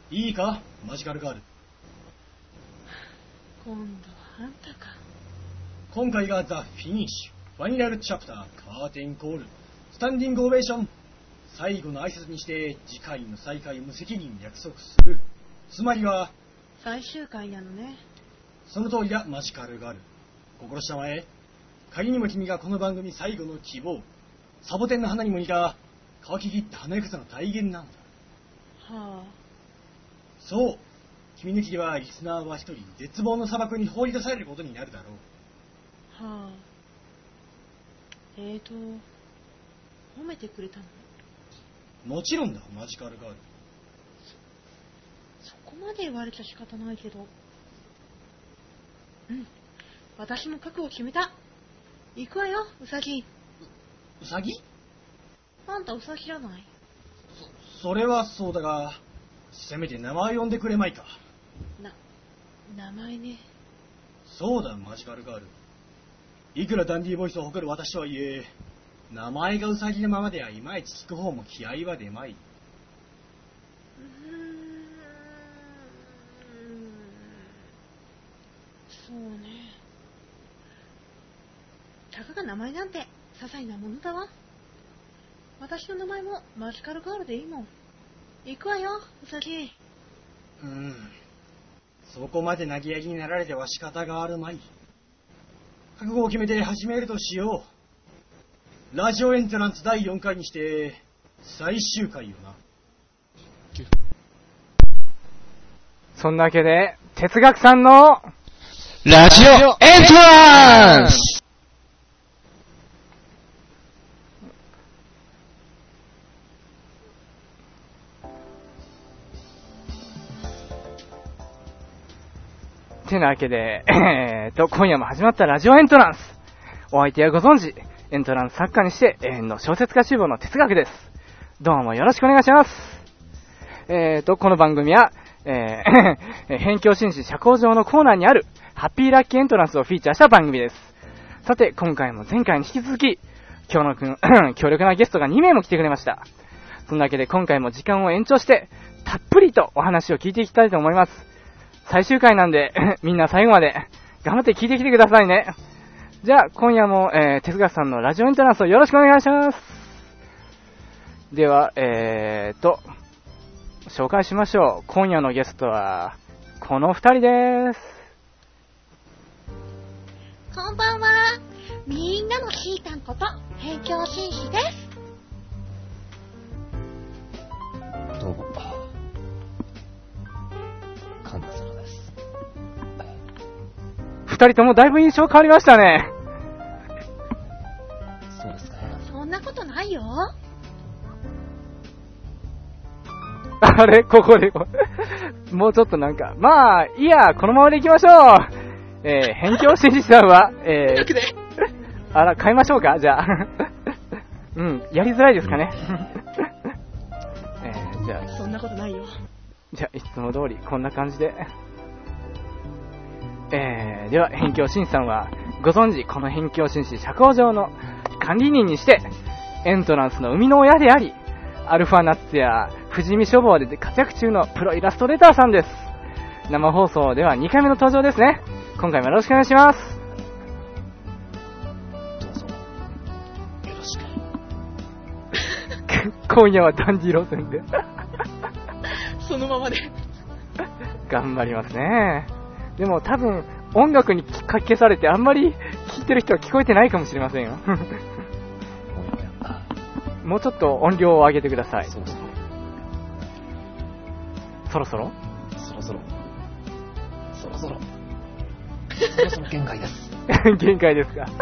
いいか、マジカルガール。 今度はあんたか。 今回がザ・フィニッシュ、ファイナルチャプター、カーテンコール、スタンディングオベーション。最後の挨拶にして次回の再会を無責任に約束する。つまりは最終回なのね。 その通りだ、マジカルガール。心したまえ。仮にも君がこの番組最後の希望、サボテンの花にも似た乾ききった華やかさの体現なのだ。 はあ。 そう、君抜きではリスナーは一人絶望の砂漠に放り出されることになるだろう。 はあ。褒めてくれたの？ もちろんだ、マジカルガール。 そこまで言われちゃ仕方ないけど。うん。私も覚悟決めた。行くわよ、ウサギ。 ウサギ？ あんたウサギじゃない？ それはそうだが、せめて名前を呼んでくれまいか。 名前ね。 そうだ、マジカルガール。いくらダンディーボイスを誇る私とはいえ、名前がウサギのままではいまいち聞く方も気合は出まい。 そうね。たかが名前なんて些細なものだわ。私の名前もマジカルガールでいいもん。行くわよ、ウサギ。 そこまで投げやりになられては仕方があるまい。覚悟を決めて始めるとしよう。ラジオエントランス第4回にして最終回よな。 そんなわけで哲学さんのラジオエントランス。 てなわけで、今夜も始まったラジオエントランス。お相手はご存知、エントランス作家にして永遠の小説家志望の哲学です。どうもよろしくお願いします。この番組は、辺境紳士社交場のコーナーにあるハッピーラッキーエントランスをフィーチャーした番組です。さて、今回も前回に引き続き、強力なゲストが2名も来てくれました。そんなわけで今回も時間を延長して、たっぷりとお話を聞いていきたいと思います。最終回なんで、みんな最後まで頑張って聞いてきてくださいね。じゃあ、今夜も、哲学さんのラジオエントランスをよろしくお願いします。では、紹介しましょう。今夜のゲストは、この二人です。 こんばんは。みんなのシータンこと辺境紳士です。 どうも、神田空です。 二人ともだいぶ印象変わりましたね。 そうですか。 そんなことないよ。 あれここで、もうちょっとなんか、まあ、いいや、このままで行きましょう。辺境紳士さんは、あら、変えましょうかじゃあ。やりづらいですかね。じゃあ、 そんなことないよ。 じゃあ、いつも通り、こんな感じで。では、辺境紳士さんは、ご存知、この辺境紳士社交場の管理人にして、エントランスの生みの親であり、アルファナッツや富士見書房で活躍中のプロイラストレーターさんです。生放送では2回目の登場ですね。今回もよろしくお願いします。 どうぞ。よろしく。 今夜はダンディ路線で。 そのままで。 頑張りますね。でも多分、音楽にかき消されてあんまり聴いてる人は聞こえてないかもしれませんよ。もうちょっと音量を上げてください。 そろそろ。 そろそろそろそろ。そろそろ。そろそろ限界です。 限界ですか。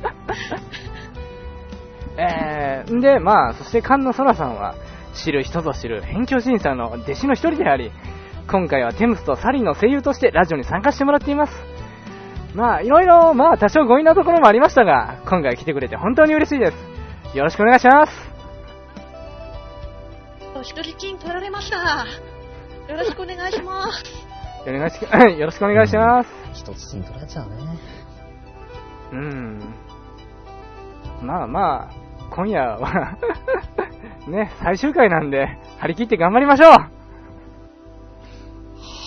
で、まあ、そして菅野空さんは、知る人ぞ知る辺境紳士さんの弟子の一人であり、今回はテムスとサリーの声優としてラジオに参加してもらっています。まあ、いろいろ、まあ、多少強引なところもありましたが、今回来てくれて本当に嬉しいです。よろしくお願いします。 お一人金取られました。よろしくお願いします。 よろしくお願いします。 一つに取られちゃうね。 まあまあ、今夜はね、最終回なんで、張り切って頑張りましょう。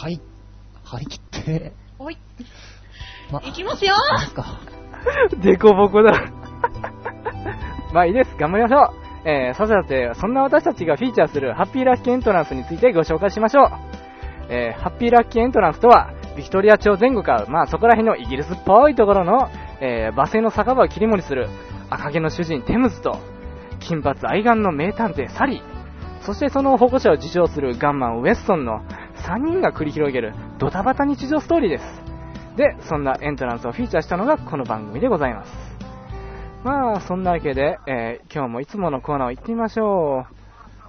はい。張り切って。 おい。いきますよいいですか。 デコボコだ。まあいいです。頑張りましょう。さて、そんな私たちがフィーチャーするハッピーラッキーエントランスについてご紹介しましょう。ハッピーラッキーエントランスとは、ビクトリア朝前後か、まあそこら辺のイギリスっぽいところの、馬製の酒場を切り盛りする赤毛の主人テムズと、金髪愛玩の名探偵サリー、そしてその保護者を自称するガンマンウェストンの3人が繰り広げるドタバタ日常ストーリーです。で、そんなエントランスをフィーチャーしたのがこの番組でございます。まあそんなわけで、今日もいつものコーナーを行ってみましょう。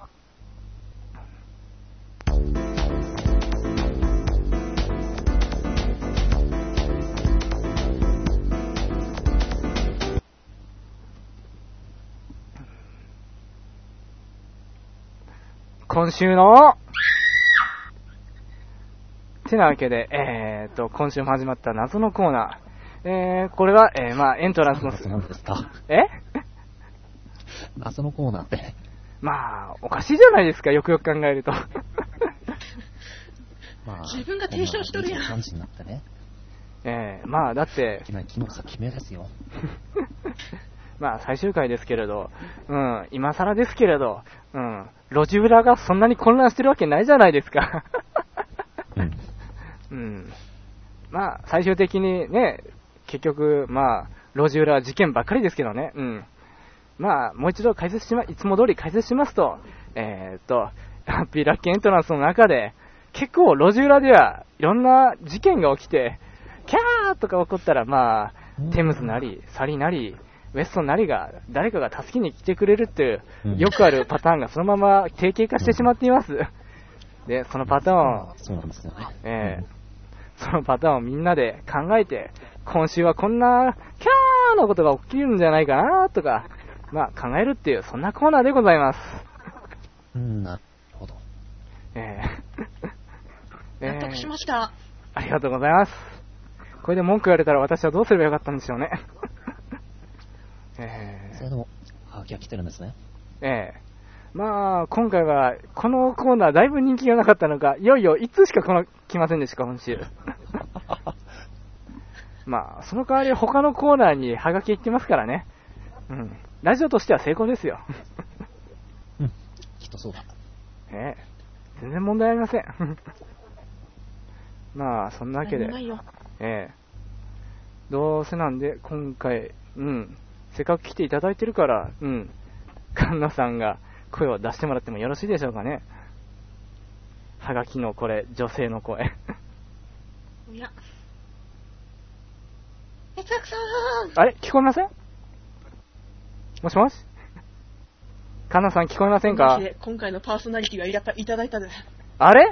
今週のてなわけで、今週も始まった謎のコーナー。これは、まあ、エントランスの何ですか？謎のコーナーって。 まあ、おかしいじゃないですか、よくよく考えると。 まあ、 自分が提唱しとるやん。 感じになってね。 まあ、だって、 昨日さ、決めですよ。 まあ、最終回ですけれど、今更ですけれど、路地裏がそんなに混乱してるわけないじゃないですか。まあ、最終的にね、結局、まあ、路地裏は事件ばっかりですけどね。まあ、もう一度いつも通り解説しますと、ハッピーラッキーエントランスの中で、結構路地裏ではいろんな事件が起きて、キャーとか起こったら、まあ、テムズなり、サリなり、ウェストンなりが、誰かが助けに来てくれるっていう、よくあるパターンがそのまま定型化してしまっています。で、そのパターンを、 そうなんですよね。 そのパターンをみんなで考えて、今週はこんな、キャーのことが起きるんじゃないかな、とか、まあ考えるっていう、そんなコーナーでございます。 なるほど。 納得しました。 ありがとうございます。これで文句言われたら私はどうすればよかったんでしょうね。 それでも、はがきが来てるんですね。 まあ、今回は、このコーナーだいぶ人気がなかったのか、いよいよいつしか来ませんでした、今週。まあ、その代わり他のコーナーにハガキ行ってますからね。ラジオとしては成功ですよ。 きっとそうだ。 全然問題ありません。まあ、そんなわけで。どうせなんで、今回、せっかく来ていただいてるから、カンナさんが声を出してもらってもよろしいでしょうかね。はがきのこれ、女性の声。 いや。哲学さん！ あれ聞こえません？もしもし？カンナさん聞こえませんか？ 今回のパーソナリティがいただいたです。 あれ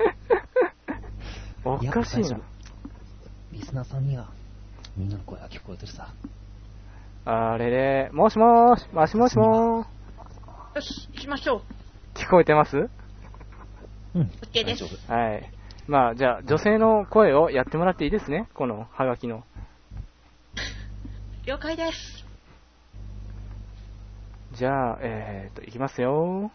おかしいな。 リスナーさんには、みんなの声が聞こえてるさ。 あれれ、もしもーし、もしもしもー。 よし、行きましょう。 聞こえてます？ OK です。 はい。まあ、じゃあ、女性の声をやってもらっていいですね、このハガキの。 了解です。 じゃあ、いきますよ。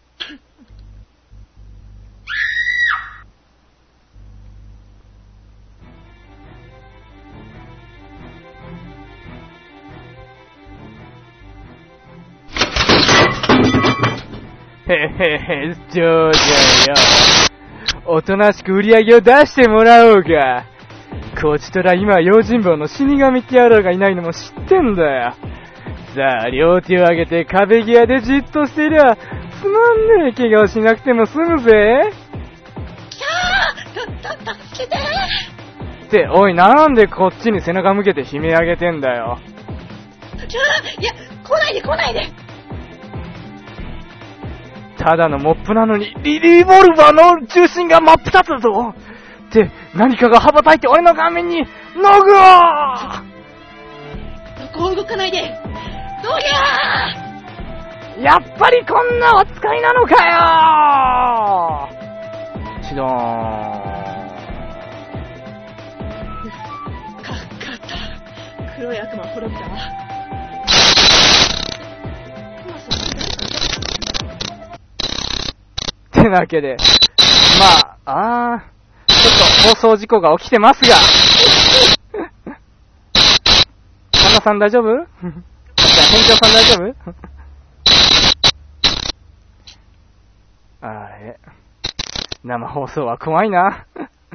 へへへ、ジョージャよ。おとなしく売り上げを出してもらおうか。こちとら今用心棒の死神って野郎がいないのも知ってんだよ。さあ、両手を上げて壁際でじっとしていりゃ、つまんねえ怪我をしなくても済むぜ。 助けてって、おい、なんでこっちに背中向けて悲鳴上げてんだよ。 いや、来ないでただのモップなのに、リボルバーの中心が真っ二つだぞ。って、何かが羽ばたいて俺の顔面に、ノグオー！ どこを動かないで！どうややっぱりこんな扱いなのかよ！チドーン。 かった黒い悪魔は滅びたわ。 ってなわけで、まあ、ちょっ放送事故が起きてますが。神田さん大丈夫？じゃあ、店長さん大丈夫？あれ。生放送は怖いな。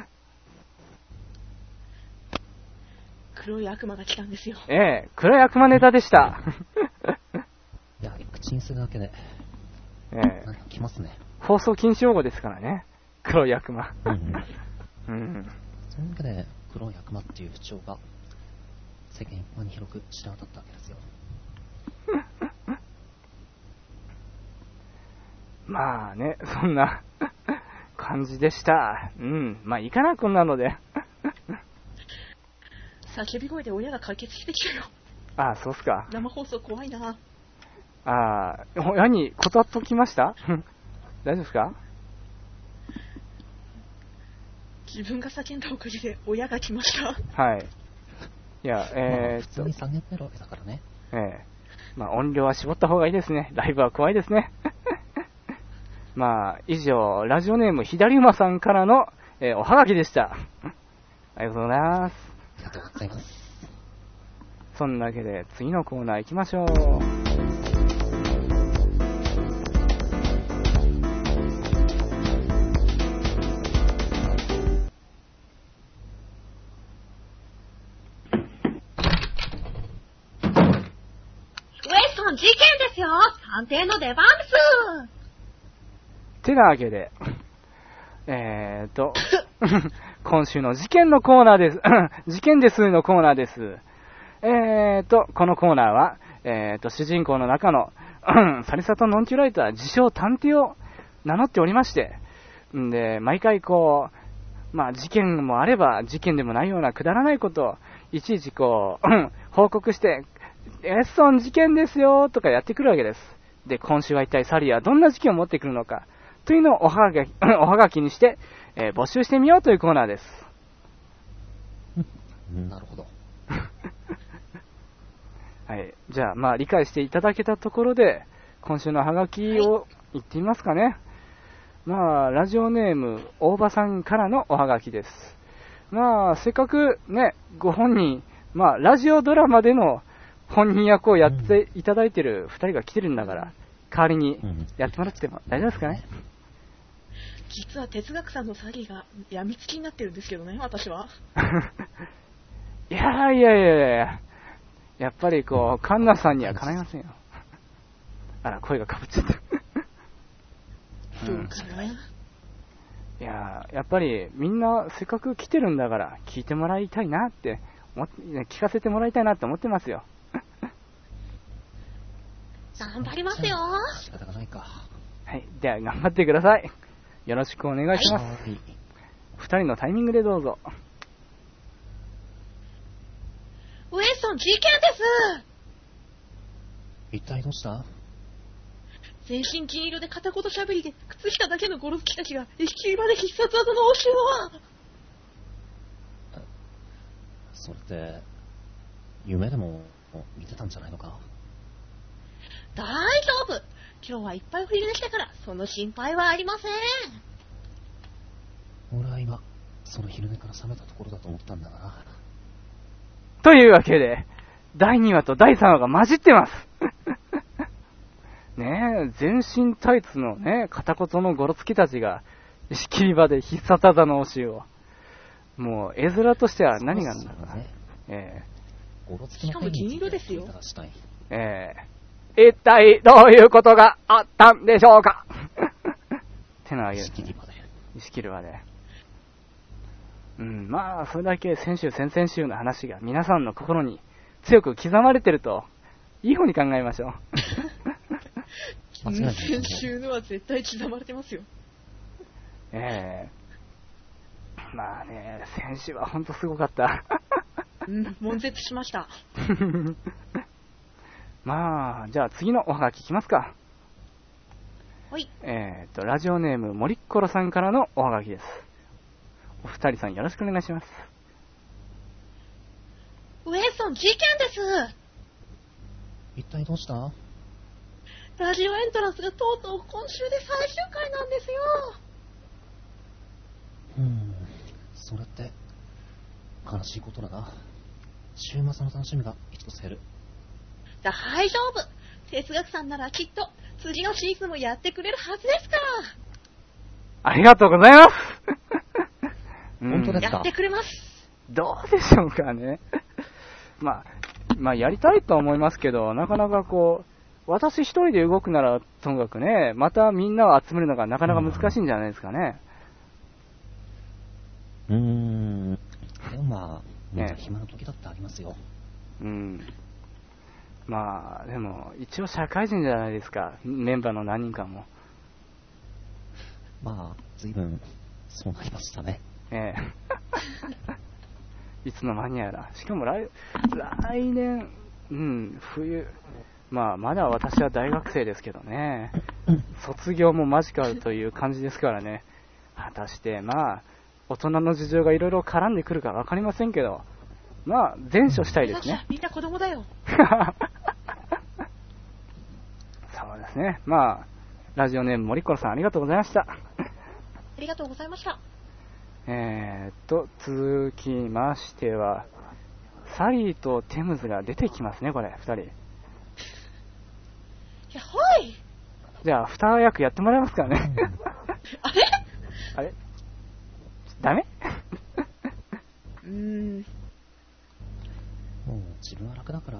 黒い悪魔が来たんですよ。 ええ、黒い悪魔ネタでした。 いや、口にするだけで、 ええ、 なんか来ますね。 放送禁止用語ですからね。黒い悪魔。 うん。 うん。 そのわけで、黒い悪魔っていう不調が、世間一般に広く知ら渡ったわけですよ。 まあね、そんな感じでした。うん。まあいいかな、こんなので。 叫び声で親が解決してきたよ。 ああ、そうっすか。 生放送怖いな。 ああ、親に断っときました大丈夫ですか？ 自分が叫んだおかげで親が来ました。 はい。いや、 普通に叫んでるわけだからね。 まあ音量は絞った方がいいですね。ライブは怖いですね。まあ、以上、ラジオネーム左馬さんからの、おはがきでした。ありがとうございます。 ありがとうございます。 そんなわけで、次のコーナー行きましょう。 ウエストン事件ですよ。探偵の出番です。 てなわけで、今週の事件のコーナーです。事件ですのコーナーです。このコーナーは、主人公の中の、サリサトノンキュライター、自称探偵を名乗っておりまして、んで、毎回こう、まあ事件もあれば、事件でもないようなくだらないことを、いちいちこう、報告して、エッソン事件ですよとかやってくるわけです。で、今週は一体サリはどんな事件を持ってくるのか、というのをおはがきにして、募集してみようというコーナーです。 なるほど。 はい。じゃあ、まあ、理解していただけたところで、今週のハガキを言ってみますかね。まあ、ラジオネーム、大場さんからのおはがきです。まあ、せっかくね、ご本人、まあ、ラジオドラマでの本人役をやっていただいてる2人が来てるんだから、代わりにやってもらっても大丈夫ですかね。 実は哲学さんの詐欺が病みつきになってるんですけどね、私は。 いやいやいやいや、やっぱりこう、カンナさんにはかないませんよ。あら、声がかぶっちゃった。 どうかな。 いや、やっぱりみんなせっかく来てるんだから聞いてもらいたいなって聞かせてもらいたいなって思ってますよ。 頑張りますよ。 仕方がないか。 はい、では頑張ってください。よろしくお願いします。 はい。 二人のタイミングでどうぞ。 ウエストン事件です。 一体どうした？ 全身金色で片言喋りで靴下だけのゴルフ機たちが引き場で必殺技の応酬を。 それって夢でも見てたんじゃないのか？ 大丈夫。今日はいっぱい振り出したからその心配はありません。 俺は今その昼寝から覚めたところだと思ったんだがな。 というわけで第2話と第3話が混じってます。ねえ、全身タイツのね、片言のゴロつきたちが仕切り場で必殺技の応酬を。もう絵面としては何があるんだろうな。 ゴロつきのしかも銀色ですよ。 一体どういうことがあったんでしょうか。手の上げる。 仕切り場で。 仕切る場で。まあ、それだけ先週、先々週の話が皆さんの心に強く刻まれてると、いい方に考えましょう。 先週のは絶対刻まれてますよ。 まあね、先週はほんとすごかった。 悶絶しました。 まあ、じゃあ次のおはがきいきますか。 はい。 ラジオネーム、もりっころさんからのおはがきです。お二人さんよろしくお願いします。 ウエストン事件です。 一体どうした？ ラジオエントランスがとうとう今週で最終回なんですよ。 それって悲しいことだな。週末の楽しみが一つ減る。 大丈夫。哲学さんならきっと次のシーズンもやってくれるはずですから。 ありがとうございます本当ですか？ やってくれます。 どうでしょうかね。まあ、やりたいとは思いますけど、なかなかこう、私一人で動くならともかくね、またみんなを集めるのがなかなか難しいんじゃないですかね。 でもまあ、みんな暇な時だってありますよ。 まあ、でも、一応社会人じゃないですか、メンバーの何人かも。 まあ、随分、そうなりましたね。 いつの間にやら。しかも来年、冬。まあ、まだ私は大学生ですけどね。卒業も間近という感じですからね。果たして、まあ、大人の事情がいろいろ絡んでくるかわかりませんけど、まあ、前処したいですね。 みんな子供だよ。 そうですね。まあ、ラジオネーム森コロさんありがとうございました。 ありがとうございました。 続きましては、サリーとテムズが出てきますね、これ、二人。 やっほい。 じゃあ、二役やってもらえますかね。あれダメもう自分は楽だから。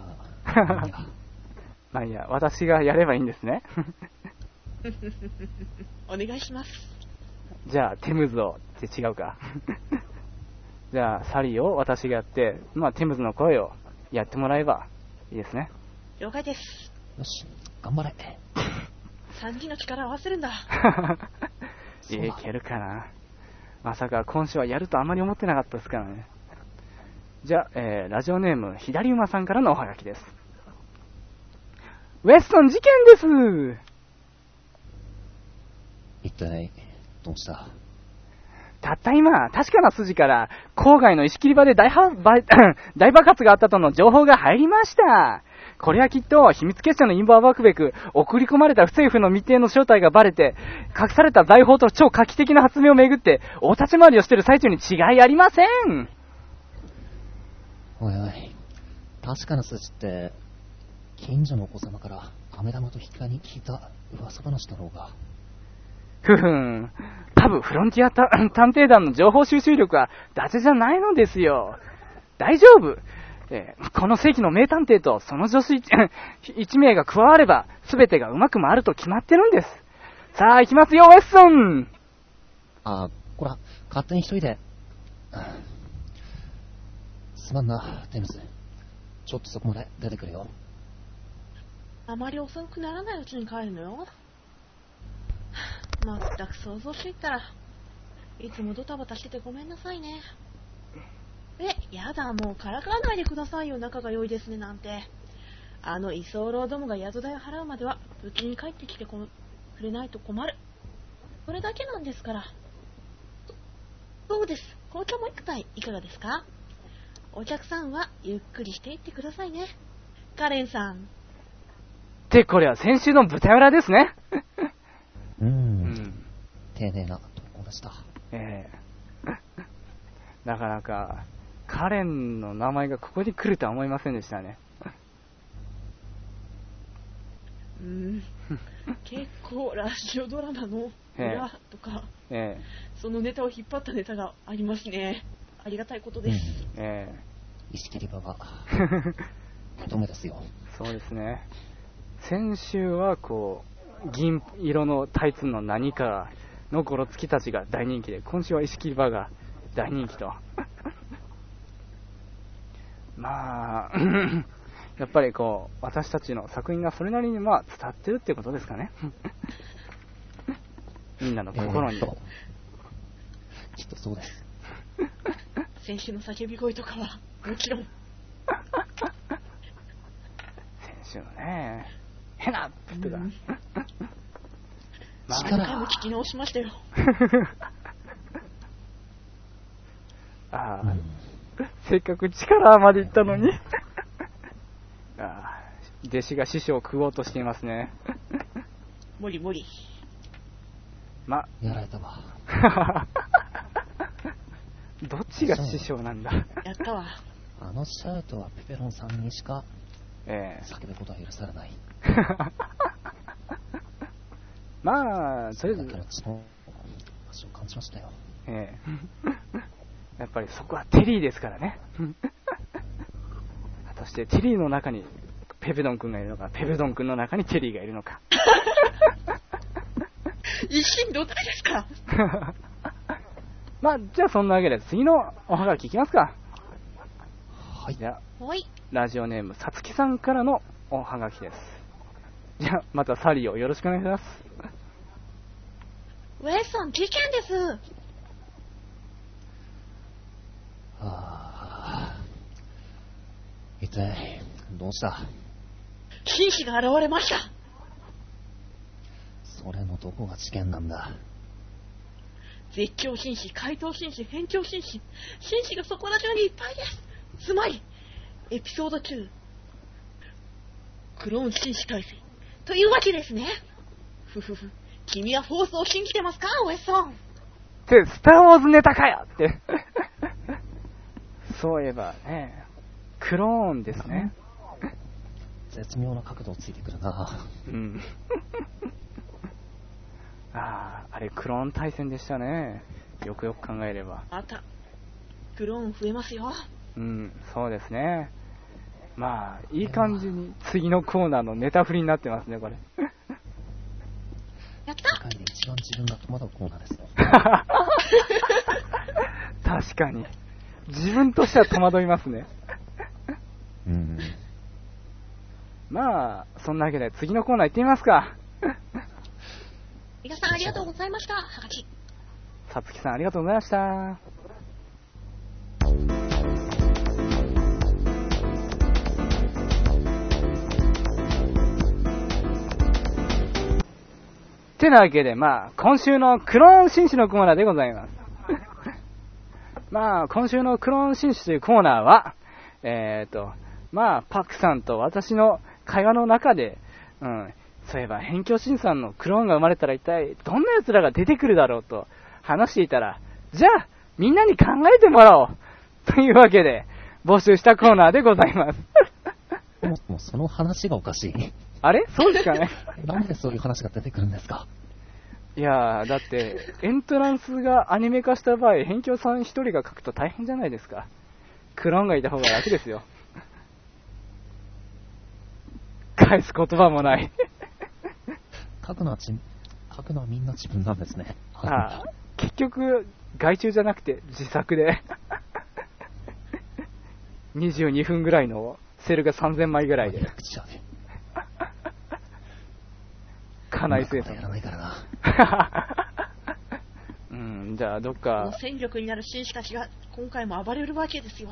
まあいいや、私がやればいいんですね。 お願いします。 じゃあ、テムズをって違うか。じゃあ、サリーを私がやって、まあ、テムズの声をやってもらえばいいですね。 了解です。 よし、頑張れ。 3人の力を合わせるんだ。 いけるかな。まさか今週はやるとあまり思ってなかったですからね。じゃあ、ラジオネーム、左馬さんからのおはがきです。ウェストン事件です。 一体、どうした？ たった今、確かな筋から、郊外の石切り場で大爆発があったとの情報が入りました。これはきっと、秘密結社の陰謀を暴くべく、送り込まれた不政府の未定の正体がバレて、隠された財宝と超画期的な発明をめぐって、大立ち回りをしている最中に違いありません。 おいおい、確かな数値って、近所のお子様から飴玉と引き換えに聞いた噂話だろうが。 多分フロンティア探偵団の情報収集力は伊達じゃないのですよ。大丈夫。この世紀の名探偵とその助手1名が加われば、全てがうまく回ると決まってるんです。さあ、行きますよ、ウェッソン。 こら、勝手に一人で。すまんな、テムズ。ちょっとそこまで出てくれよ。 あまり遅くならないうちに帰るのよ。まったく想像していったら、いつもドタバタしててごめんなさいね。やだ、もうからかわないでくださいよ、仲が良いですねなんて。あの居候どもが宿代を払うまでは無事に帰ってきてくれないと困る。それだけなんですから。そうです。紅茶も一杯いかがですか？お客さんはゆっくりしていってくださいね。カレンさん。 ってこれは先週の豚裏ですね。 丁寧なところでした。 なかなかカレンの名前がここに来るとは思いませんでしたね。 結構ラジオドラマの裏とか、そのネタを引っ張ったネタがありますね。ありがたいことです。 石切り場が認めですよ。 そうですね。先週はこう銀色のタイツの何かのゴロつきたちが大人気で、今週は石切り場が大人気と。まあやっぱりこう私たちの作品がそれなりにまあ伝わってるってことですかね。みんなの心に、 きっとそうです。 先週の叫び声とかはもちろん。 先週のね、変なって言ってた。 何回も聞き直しましたよ。 せっかく力までいったのに。弟子が師匠を食おうとしていますね。 もりもり。 やられたわ。 どっちが師匠なんだ。 やったわ。 あのシャウトはペペロンさんにしかえ叫ぶことは許されない。 まあ、とりあえずだけ、ど血の足を感じましたよ。 やっぱりそこはテリーですからね。果たしてテリーの中にペペドン君がいるのか、ペペドン君の中にテリーがいるのか。 一心同体ですか。 まあ、じゃあそんなわけで次のおはがきいきますか。 はい。 じゃあ、 はい。 ラジオネームさつきさんからのおはがきです。じゃあ、またサリーをよろしくお願いします。 ウェイさん、事件です。 一体、どうした？ 紳士が現れました。 それのどこが事件なんだ？ 絶叫紳士、怪盗紳士、変調紳士。紳士がそこら中にいっぱいです。つまり、エピソード2、クローン紳士体制。というわけですね。ふふふ。君はフォースを信じてますか、ウェスさん。 ってスターウォーズネタかよって。そういえばね、クローンですね。 絶妙な角度をついてくるな。 うん。あれクローン対戦でしたね。よくよく考えれば。 また、クローン増えますよ。 うん、そうですね。まあ、いい感じに次のコーナーのネタ振りになってますね、これ。 やった。 世界で一番自分が戸惑うコーナーですよ。 確かに。自分としては戸惑いますね。 うん。 まあ、そんなわけで次のコーナー行ってみますか。 皆さんありがとうございました。はがき。 さつきさんありがとうございました。てなわけで、まあ、今週のクローン紳士のコーナーでございます。まあ、今週のクローン紳士というコーナーは、まあ、パックさんと私の会話の中で、そういえば、辺境神さんのクローンが生まれたら一体、どんな奴らが出てくるだろうと話していたら、じゃあ、みんなに考えてもらおうというわけで、募集したコーナーでございます。 もうその話がおかしい。 あれそうですかね。 なんでそういう話が出てくるんですか？ いやー、だって、エントランスがアニメ化した場合、辺境さん一人が書くと大変じゃないですか。クローンがいた方が楽ですよ。返す言葉もない。 書くのはみんな自分なんですね。 結局、外注じゃなくて自作で。22分ぐらいのセルが3000枚ぐらいで。かなり生産。 やらないからな。 じゃあどっこかの。戦力になる紳士たちが今回も暴れるわけですよ。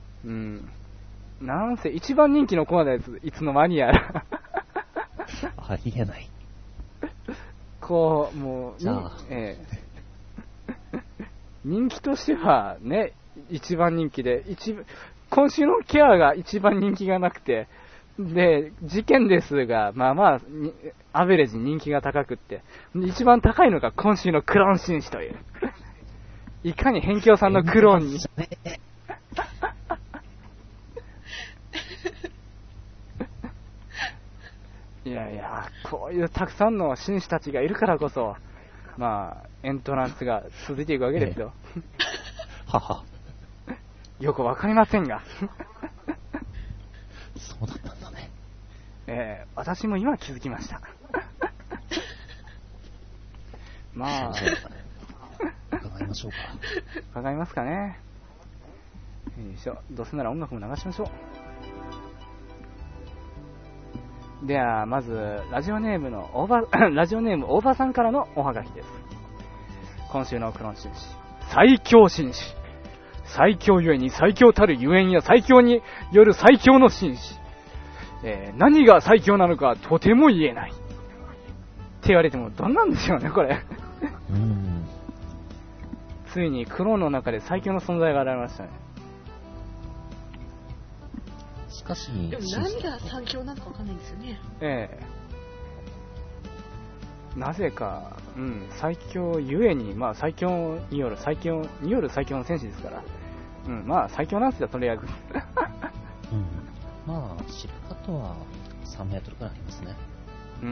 なんせ一番人気のコーナーです。いつの間にやら。 ありえない。 こう、もう、 じゃあ人気としてはね、一番人気で、今週のケアが一番人気がなくて、で、事件ですが、まあまあ、アベレージ人気が高くって、一番高いのが今週のクローン紳士という。いかに辺境さんのクローンに。いやいや、こういうたくさんの紳士たちがいるからこそ、まあ、エントランスが続いていくわけですよ。 はは。 よくわかりませんが。 そうだったんだね。 私も今気づきました。まあ、 伺いましょうか。 伺いますかね。よいしょ。どうせなら音楽も流しましょう。では、まず、ラジオネーム大場さんからのおはがきです。今週のクローン紳士。最強紳士。最強ゆえに最強たるゆえんや最強による最強の紳士。何が最強なのかとても言えない。って言われてもどんなんでしょうね、これ。ついにクローンの中で最強の存在が現れましたね。 しかし、 でも何が最強なのかわかんないんですよね。 なぜか、 うん、最強ゆえに、まあ最強による最強の戦士ですから、うん、まあ最強なんですよ、とりあえず。 うん。まあ、シルカットは3メートルくらいありますね。 うん。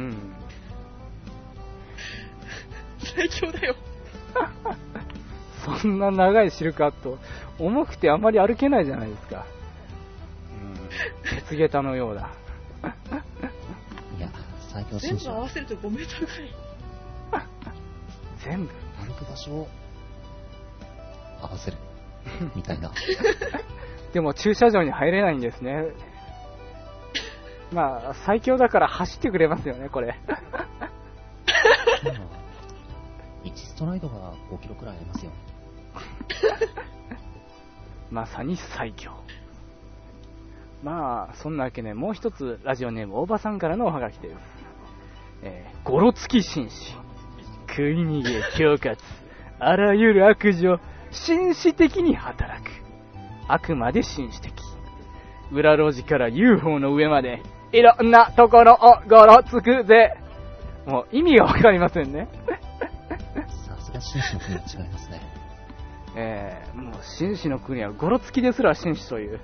最強だよ。 そんな長いシルカット、重くてあまり歩けないじゃないですか。うん、鉄下駄のようだ。 いや、最強全紳士は部合わせると5メートルくらい。 全部歩く場所を合わせる。みたいな。 でも駐車場に入れないんですね。まあ、最強だから走ってくれますよね、これ。 まあ、1ストライドが5キロくらいありますよ。 まさに最強。まあ、そんなわけで、もう一つ、ラジオネーム大場さんからのおはがきです。ゴロつき紳士。食い逃げ、恐喝。あらゆる悪事を紳士的に働く。あくまで紳士的。裏路地から UFO の上まで、いろんなところをゴロつくぜ。もう意味がわかりませんね。 さすが紳士の国は違いますね。 もう紳士の国はゴロつきですら紳士という。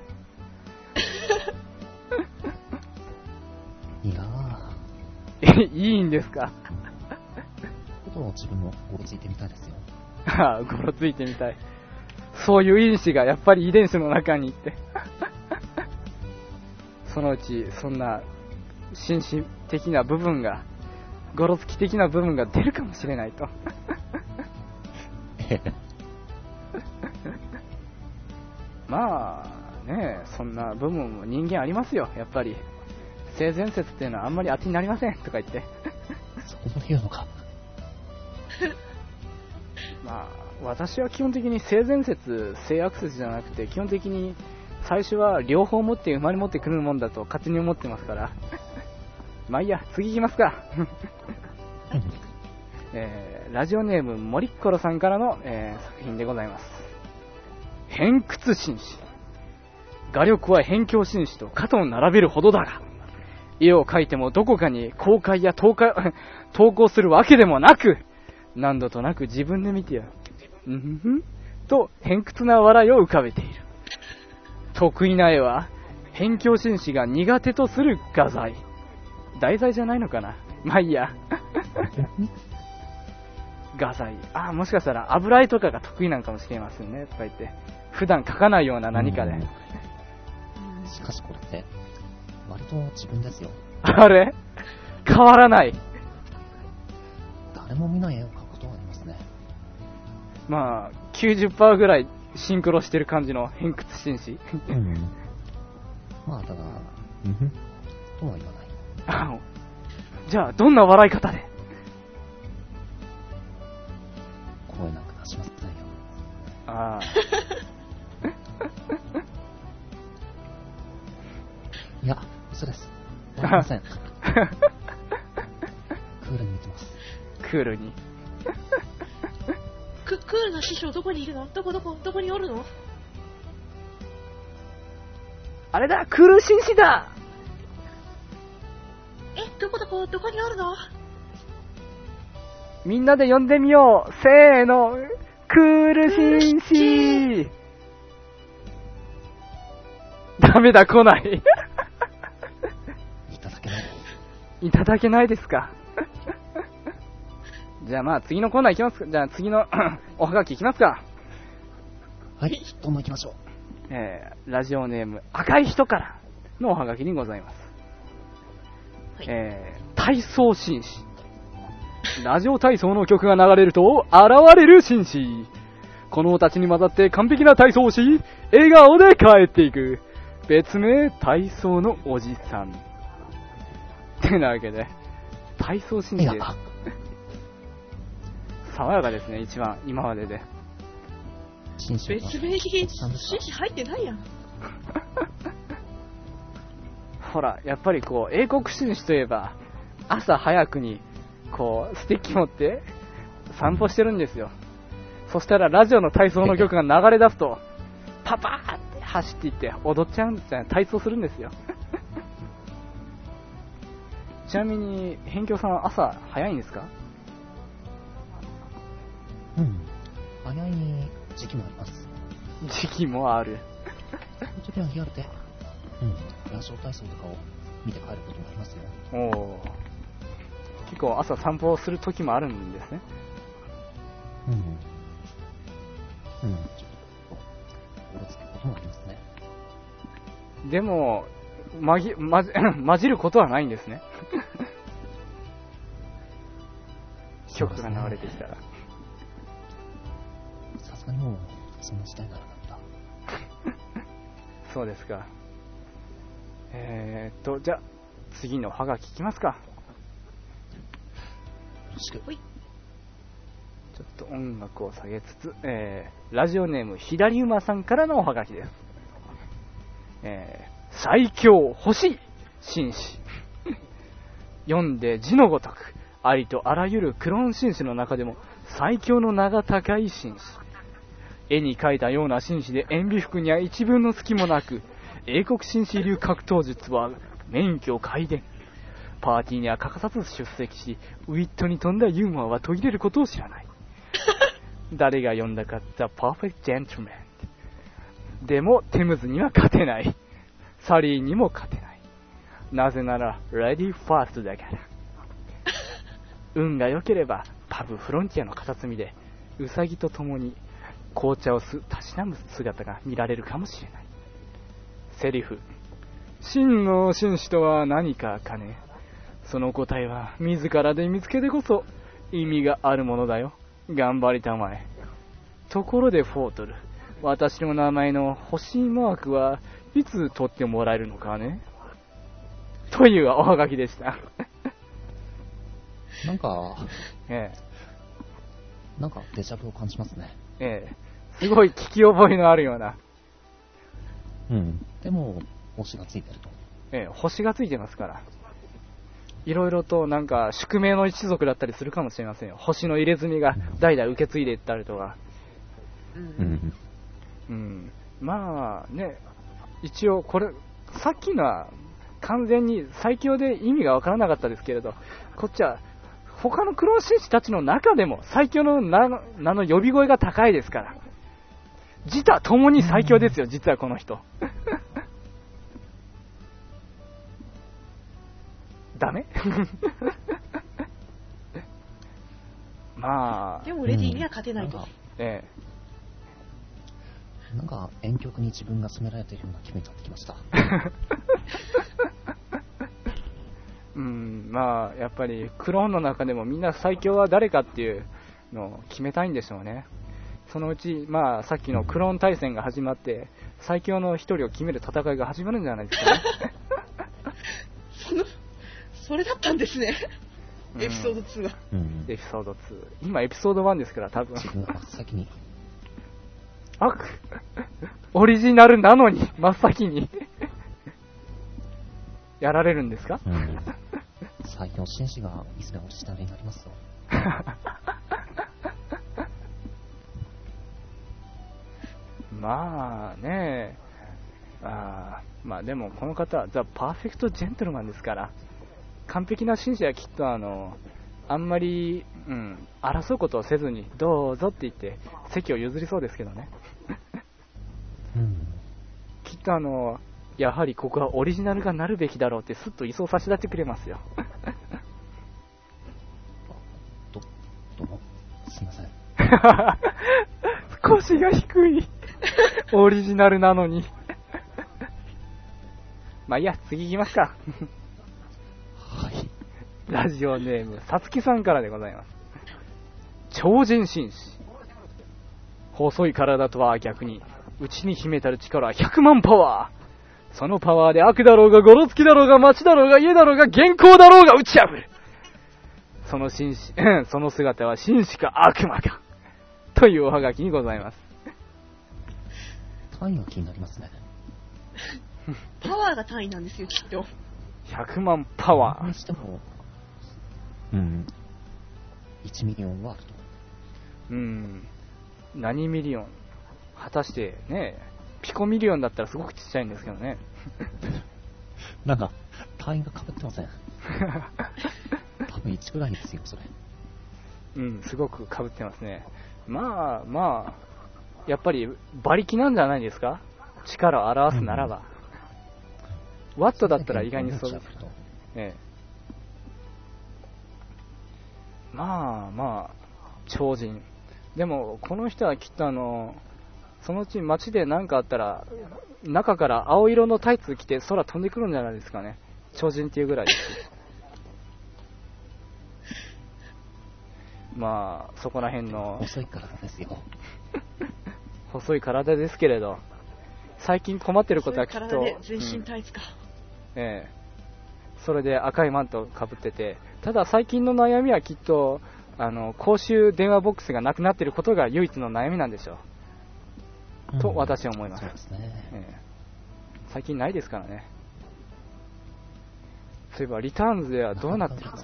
いやいいんですか。 ことを自分もゴロついてみたいですよ。 ああ、ゴロついてみたい。そういう因子がやっぱり遺伝子の中にいて。そのうち、そんな、紳士的な部分が、ゴロつき的な部分が出るかもしれないと。まあ、ねえ、そんな部分も人間ありますよ、やっぱり。性善説っていうのはあんまり当てになりません、とか言って。 そういうのか。 まあ、私は基本的に性善説、性悪説じゃなくて、基本的に最初は両方持って生まれ持ってくるもんだと勝手に思ってますから。まあいいや、次行きますか。ラジオネーム森っころさんからの、作品でございます。偏屈紳士。画力は辺境紳士と肩を並べるほどだが、絵を描いてもどこかに公開や投稿するわけでもなく、何度となく自分で見てやる。うんふんと偏屈な笑いを浮かべている。得意な絵は、辺境紳士が苦手とする画材。題材じゃないのかな。まあいいや。画材。ああ、もしかしたら油絵とかが得意なんかもしれませんね。とか言って。普段描かないような何かで。 しかしこれって、割と自分ですよ。 あれ変わらない。 誰も見ない絵を描くことはありますね。 まあ、90% ぐらいシンクロしてる感じの偏屈紳士。 うん。まあ、ただ、うんふん、とは言わない。 じゃあ、どんな笑い方で？ 声なんか出しませんよ。 ああ。 いや、嘘です。わかりません。クールに見てます。 クールに。 クールな師匠どこにいるの？どこにおるの？ あれだ、クール紳士だ。 どこにおるの？ みんなで呼んでみよう。せーの。クール紳士。ダメだ、来ない。 いただけない。 いただけないですか。じゃあまあ次のコーナー行きますか。じゃあ次のおはがき行きますか。 はい、どんどん行きましょう。ラジオネーム赤い人からのおはがきにございます。 はい、 体操紳士。ラジオ体操の曲が流れると現れる紳士。子供たちに混ざって完璧な体操をし、笑顔で帰っていく。別名体操のおじさん。ってなわけで、体操紳士です。爽やかですね、一番今までで。 別名に紳士入ってないやん。 ほら、やっぱりこう英国紳士といえば朝早くにこうステッキ持って散歩してるんですよ。そしたらラジオの体操の曲が流れ出すとパパーって走っていって踊っちゃうんじゃない、体操するんですよ。ちなみに辺境さんは朝早いんですか？ うん。早い時期もあります。 時期もある。 そういう時はリアルで、ラジオ体操とかを見て帰ることもありますよ。 おー。結構朝散歩をする時もあるんですね。 ちょっと、おろつくこともありますね。 でも、混じることはないんですね。曲が流れてきたら。 さすがにもう、そんな時代にならなかった。 そうですか。じゃあ、次の歯が聞きますか。 よろしく。 ほい。 ちょっと音楽を下げつつ、ラジオネーム左馬さんからのおはがきです。最強星紳士。読んで字のごとく、ありとあらゆるクローン紳士の中でも最強の名が高い紳士。絵に描いたような紳士で塩ビ服には一分の隙もなく、英国紳士流格闘術は免許皆伝。パーティーには欠かさず出席し、ウィットに富んだユーモアは途切れることを知らない。誰が呼んだかったパーフェクトジェントルマン。でもテムズには勝てない。サリーにも勝てない。なぜならレディーファーストだから。運が良ければパブフロンティアの片隅でウサギと共に紅茶をたしなむ姿が見られるかもしれない。セリフ。真の紳士とは何かかね。その答えは自らで見つけてこそ意味があるものだよ。頑張りたまえ。ところでフォートル、私の名前の星マークはいつ取ってもらえるのかね。というおはがきでした。 なんか、 えなんかデジャブを感じますね。 すごい聞き覚えのあるような。 でも、星がついてると。 星がついてますから。いろいろとなんか宿命の一族だったりするかもしれませんよ。星の入れ墨が代々受け継いでいったりとか。まあね、一応これ、さっきのは完全に最強で意味がわからなかったですけれど、こっちは他のクローン紳士たちの中でも最強の名の呼び声が高いですから。自他共に最強ですよ、実はこの人。ダメまあ。 でもレディーには勝てないと。 なんか、遠曲に自分が責められているような気分になってきました。 まあ、やっぱり、クローンの中でもみんな最強は誰かっていうのを決めたいんでしょうね。そのうち、まあ、さっきのクローン対戦が始まって、最強の一人を決める戦いが始まるんじゃないですかね。 それだったんですね。エピソード2は。 エピソード2。今エピソード1ですから、多分。 自分は真っ先に。 オリジナルなのに、真っ先に。やられるんですか？ 最強紳士がいずれオリジナルになりますよ。 まあね、まあでもこの方はザ・パーフェクト・ジェントルマンですから、完璧な紳士はきっとあんまり、争うことをせずにどうぞって言って席を譲りそうですけどね。きっとやはりここはオリジナルがなるべきだろうってすっと位相差し出してくれますよ。 どうも、すいません。 腰が低い。オリジナルなのに。まあいいや、次行きますか。 はい。 ラジオネーム、さつきさんからでございます。超人紳士。細い体とは逆に、内に秘めたる力は100万パワー。そのパワーで悪だろうが、ゴロつきだろうが、町だろうが、家だろうが、原稿だろうが打ち破る。そのその姿は紳士か悪魔か。というおはがきにございます。 単位が気になりますね。 パワーが単位なんですよ、きっと。 100万パワー。 にしても、1ミリオンワールド。 何ミリオン？果たしてね、ピコミリオンだったらすごくちっちゃいんですけどね。 なんか、単位が被ってません。多分1くらいですよ、それ。 すごく被ってますね。 まあ、やっぱり馬力なんじゃないですか？力を表すならば。ワットだったら意外にそうです。ええ。まあ、超人。でも、この人はきっとそのうち街で何かあったら、中から青色のタイツ着て空飛んでくるんじゃないですかね。超人っていうぐらいです。まあ、そこら辺の。 細い体ですよ。 細い体ですけれど、最近困ってることはきっと。 体で全身タイツか。 ええ。それで赤いマントをかぶってて、ただ最近の悩みはきっと、公衆電話ボックスがなくなっていることが唯一の悩みなんでしょう。と私は思います。 そうですね。 ええ。最近ないですからね。そういえばリターンズではどうなってるか。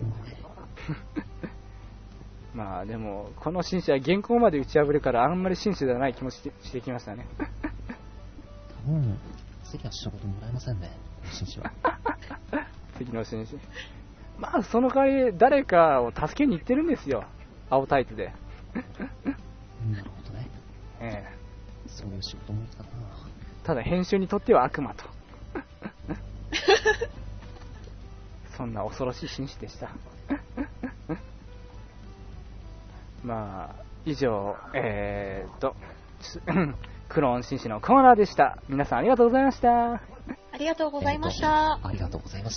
まあでも、この紳士は原稿まで打ち破るからあんまり紳士ではない気もしてきましたね。 多分、次は仕事もらえませんね、紳士は。 次の紳士。まあその代わり誰かを助けに行ってるんですよ。青タイツで。 なるほどね。 ええ。 そういう仕事も来たな。 ただ編集にとっては悪魔と。そんな恐ろしい紳士でした。まあ、以上、クローン紳士のコーナーでした。皆さんありがとうございました。 ありがとうございました。 ありがとうございました。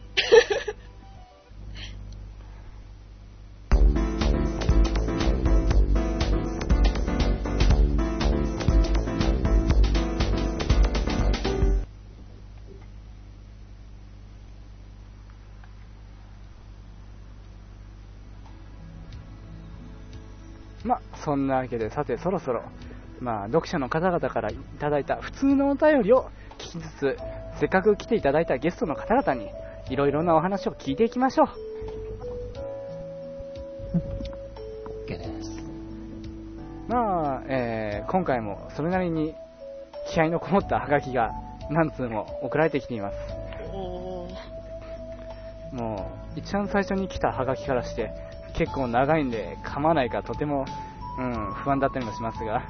まあ、そんなわけで、さてそろそろ、まあ、読者の方々からいただいた普通のお便りを聞きつつ、せっかく来ていただいたゲストの方々に、いろいろなお話を聞いていきましょう。 OK です。 まあ、今回もそれなりに気合のこもったハガキが何通も送られてきています。 おー。 もう、一番最初に来たハガキからして、結構長いんで噛まないかとても、不安だったりもしますが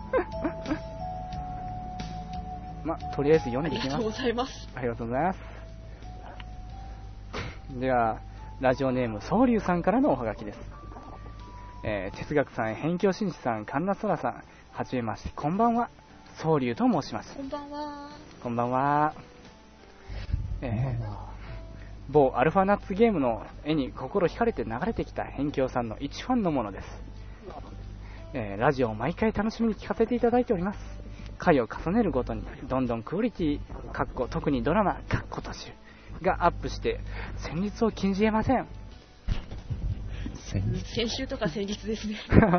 まあ、とりあえず読んでいきます。 ありがとうございます。 ありがとうございます。では、ラジオネームソウリュウさんからのおはがきです。哲学さん、辺境紳士さん、神田空さん、はじめまして、こんばんは。ソウリュウと申します。 こんばんは。 こんばんは。某アルファナッツゲームの絵に心惹かれて流れてきた辺境さんの一ファンのものです。ラジオを毎回楽しみに聞かせていただいております。回を重ねるごとにどんどんクオリティ特にドラマ途中がアップして戦慄を禁じ得ません。 先週とか先日ですね。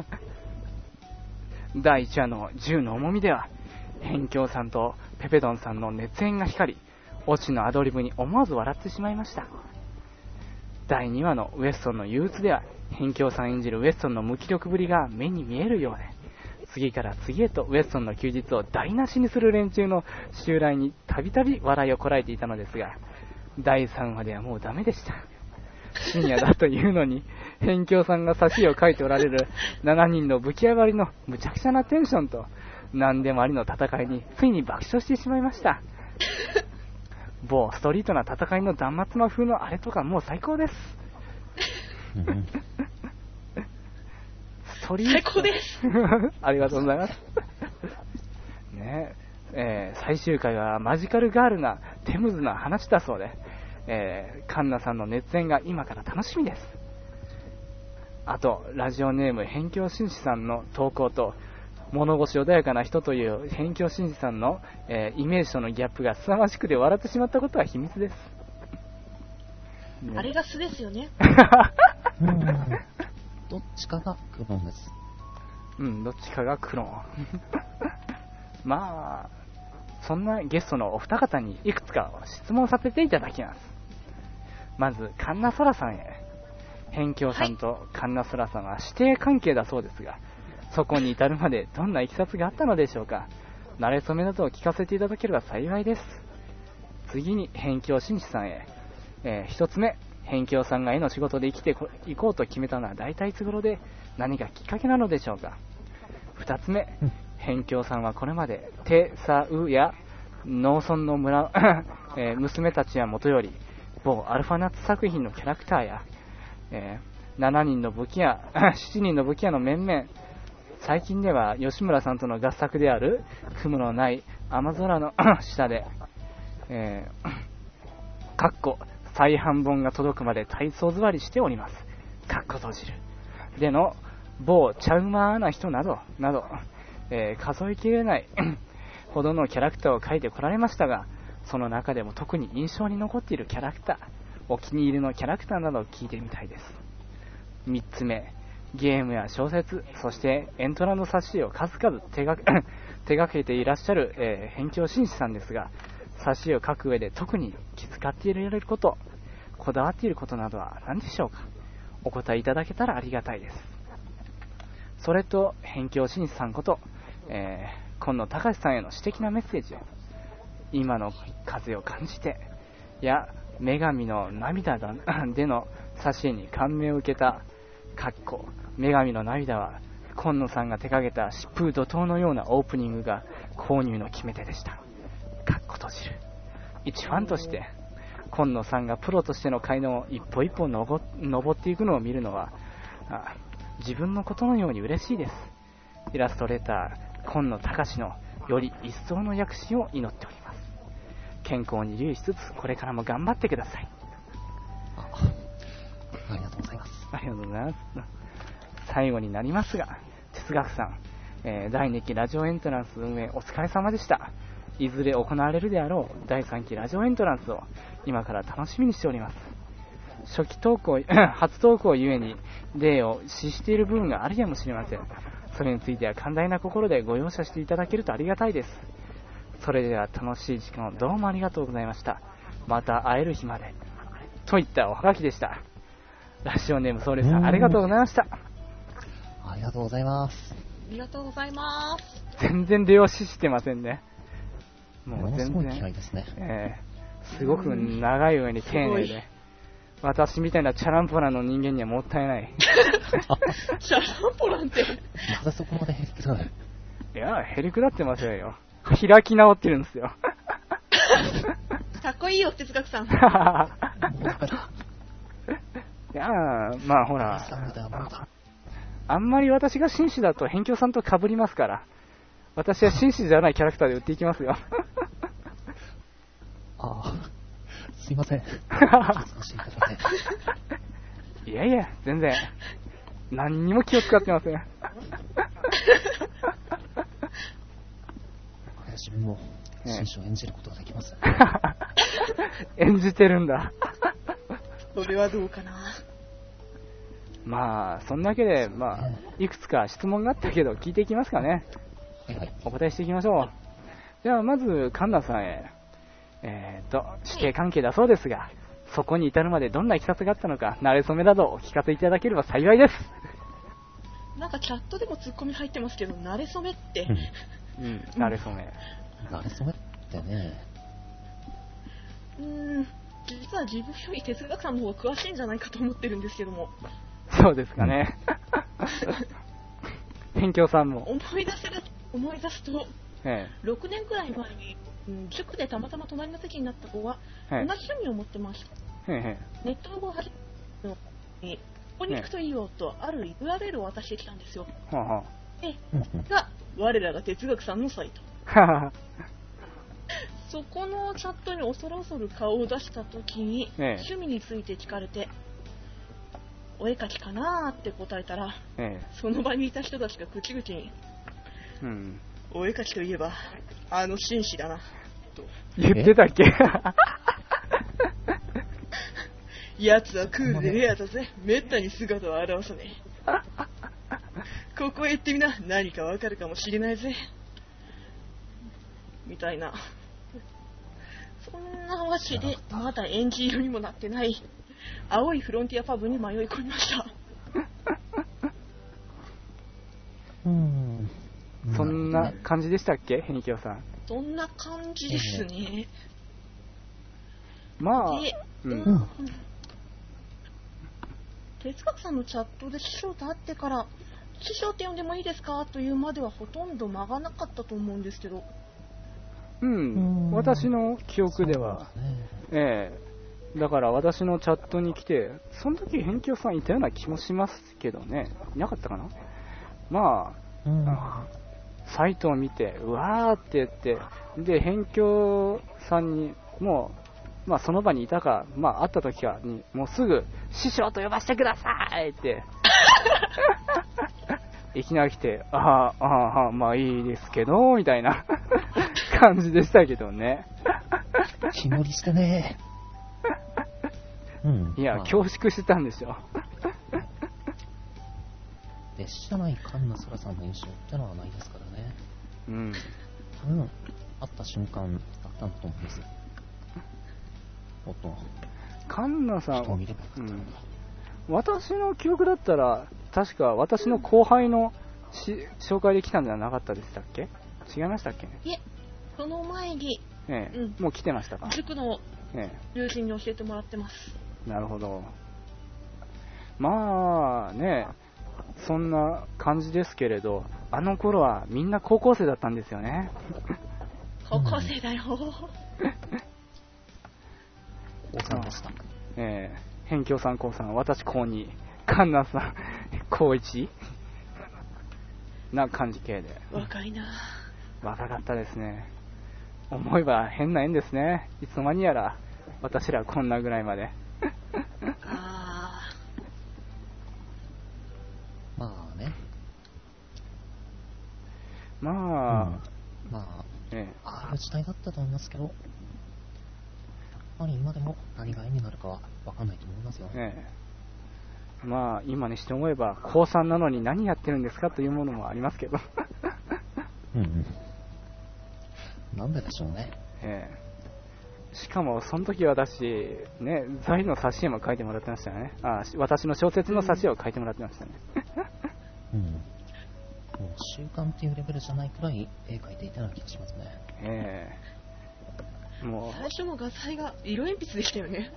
第1話の銃の重みでは辺境さんとペペドンさんの熱演が光り、オチのアドリブに思わず笑ってしまいました。第2話のウエストンの憂鬱では辺境さん演じるウエストンの無気力ぶりが目に見えるようで、次から次へとウエストンの休日を台無しにする連中の襲来にたびたび笑いをこらえていたのですが、第3話ではもうダメでした。深夜だというのに辺境さんが差しを書いておられる7人の武器上がりの無茶苦茶なテンションと何でもありの戦いについに爆笑してしまいました。某ストリートな戦いの断末魔風のあれとかもう最高です。ストリート最高です。 ありがとうございます。ね最終回はマジカルガールなテムズな話だそうで、カンナさんの熱演が今から楽しみです。あとラジオネーム辺境紳士さんの投稿と物腰穏やかな人という辺境紳士さんの、イメージとのギャップが凄まじくて笑ってしまったことは秘密です。 あれが素ですよね。 どっちかがクローンです。 どっちかがクローン。まあ、そんなゲストのお二方にいくつか質問させていただきます。まず、カンナソラさんへ。辺境さんとカンナソラさんは師弟関係だそうですが、そこに至るまでどんな経緯があったのでしょうか。慣れ初めなどを聞かせていただければ幸いです。次に辺境紳士さんへ。一つ目、辺境さんが絵の仕事で生きていこうと決めたのは大体いつ頃で何がきっかけなのでしょうか。 2つ目、 うん。 辺境さんはこれまでテサウや農村の村、娘たちやもとより某アルファナッツ作品のキャラクターや、7人の武器屋7人の武器屋の面々、最近では吉村さんとの合作である雲のない雨空の下で、かっこ再販本が届くまで体操座りしております。かっこ閉じる。での某ちゃうまーな人など、数えきれないほどのキャラクターを描いてこられましたが、その中でも特に印象に残っているキャラクター、お気に入りのキャラクターなどを聞いてみたいです。3つ目、ゲームや小説、そしてエントラの挿絵を数々手がけていらっしゃる、辺境紳士さんですが、挿絵を描く上で特に気遣っていられること、こだわっていることなどは何でしょうか。お答えいただけたらありがたいです。それと辺境紳士さんこと、今野隆さんへの私的なメッセージを、今の風を感じてや女神の涙での挿絵に感銘を受けた、かっこ女神の涙は今野さんが手掛けた疾風怒涛のようなオープニングが購入の決め手でした。かっこ閉じる。一ファンとして今野さんがプロとしての階段を一歩一歩登っていくのを見るのは自分のことのように嬉しいです。イラストレーター今野隆のより一層の躍進を祈っております。健康に留意しつつこれからも頑張ってください。 ありがとうございます。 ありがとうございます。最後になりますが、哲学さん、第2期ラジオエントランス運営お疲れ様でした。いずれ行われるであろう第3期ラジオエントランスを今から楽しみにしております。初期投稿初投稿ゆえに例を失している部分があるやもしれません。それについては寛大な心でご容赦していただけるとありがたいです。それでは楽しい時間をどうもありがとうございました。また会える日までといったおはがきでした。ラジオネームソウレさん、ありがとうございました。 ありがとうございます。 ありがとうございます。 全然出押ししてませんね。もうものすごい全然嫌いですね。 すごく長い上に丁寧で、私みたいなチャランポラの人間にはもったいない。 シャランポランって。 なぜそこまでへりくだる？ いや、へりくだってませんよ。開き直ってるんですよ。 かっこいいよ、哲学さん。 いや、まあほら、あんまり私が紳士だと辺境さんと被りますから、私は紳士じゃないキャラクターで売っていきますよ。 ああ、すいません。難しい方で。 いやいや、全然、何にも気を使ってません。 自分も紳士を演じることができます。 演じてるんだ。 それはどうかな。 まあ、そんなわけで、まあ、いくつか質問があったけど、聞いていきますかね。 はいはい。 お答えしていきましょう。では、まず、カンナさんへ。師弟関係だそうですが、そこに至るまでどんないきさつがあったのか、慣れ初めなどお聞かせいただければ幸いです。 なんかチャットでもツッコミ入ってますけど、慣れ初めって。 慣れ初め。 慣れ初めってね。 実は自分より哲学さんの方が詳しいんじゃないかと思ってるんですけども。 そうですかね。辺境さんも。 思い出すと、6年くらい前に、塾でたまたま隣の席になった子が、同じ趣味を持ってました。ネットを始めるのに、ここに行くといいよと、ある URL を渡してきたんですよ。で、が、我らが哲学さんのサイト。そこのチャットに恐る恐る顔を出したときに、趣味について聞かれて、お絵描きかなーって答えたら、その場にいた人たちが口々に、お絵描きといえば、あの紳士だな、と。 言ってたっけ？ 奴はクールでレアだぜ。めったに姿を現さねえ。ここへ行ってみな。何かわかるかもしれないぜ。みたいな。そんなわけで、まだエンジ色にもなってない、青いフロンティアパブに迷い込みました。 そんな感じでしたっけ、ヘニキョさん。 そんな感じですね。 まあ、 哲学さんのチャットで師匠と会ってから、 師匠って呼んでもいいですかというまではほとんど間がなかったと思うんですけど。 私の記憶では、 そうですね。 だから私のチャットに来て、その時辺境さんいたような気もしますけどね。いなかったかな。まあ、サイトを見て、うわーって言って、で、辺境さんに、もう、まあその場にいたか、まあ会った時かに、もうすぐ、師匠と呼ばせてくださいって、いきなり来て、まあいいですけど、みたいな感じでしたけどね。 気乗りしてね。 いや、恐縮してたんでしょ。 弟子じゃないカンナソラさんの印象ってのはないですからね。多分、会った瞬間だったんだと思うんです。おっと。 カンナさん人を見ればよかったのに。 私の記憶だったら、確か私の後輩の紹介で来たんじゃなかったでしたっけ？違いましたっけね？ いえ、その前に、 もう来てましたか？ 塾の友人に教えてもらってます。 なるほど。まあね、そんな感じですけれど、あの頃はみんな高校生だったんですよね。 高校生だよ。 高3でした。 辺境さん高3、私高2、カンナさん高1な感じ系で。 若いな。 若かったですね。思えば変な縁ですね。いつの間にやら私らこんなぐらいまで。 まあね。 まあ、 ああいう時代だったと思いますけど、やっぱり今でも何が縁になるかは分かんないと思いますよ。 まあ今にして思えば高3なのに何やってるんですかというものもありますけど。 なんででしょうね。 しかもその時私ね、ザイの挿絵も書いてもらってましたよね。私の小説の挿絵を書いてもらってましたね。 もう習慣っていうレベルじゃないくらい絵描いていたような気がしますね。 もう最初の画材が色鉛筆でしたよね。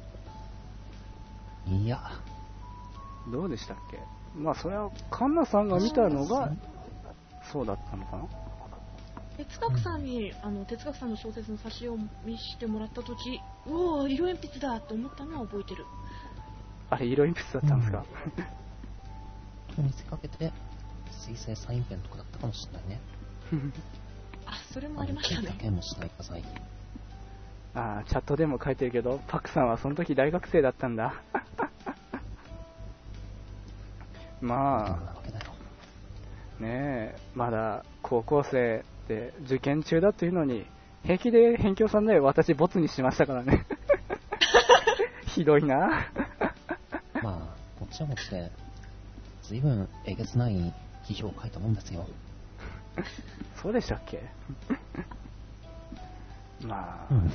いや、 どうでしたっけ。まあそれはカンナさんが見たのがそうだったのかな。 哲学さんに哲学さんの小説の挿絵を見せてもらったとき、うおー、色鉛筆だと思ったのは覚えてる。 あれ色鉛筆だったんですか。 見せかけて水性サインペンとかだったかもしれないね。 それもありましたね。 だけもしない画材。 チャットでも書いてるけど、パクさんはその時大学生だったんだ。まあねえ、まだ高校生で受験中だっていうのに平気で辺境さんで私ボツにしましたからね。ひどいな。 まあこっちはこっちで随分えげつない批評を書いたもんですよ。 そうでしたっけ。まあ、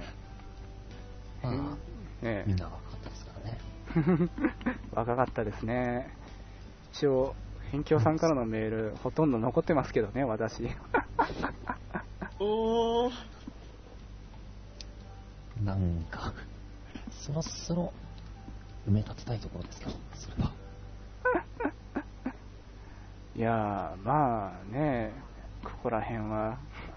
みんな若かったですからね。 若かったですね。一応辺境さんからのメールほとんど残ってますけどね、私。 おー、 なんかそろそろ埋め立てたいところですよ、それは。 いやー、まあね、ここら辺は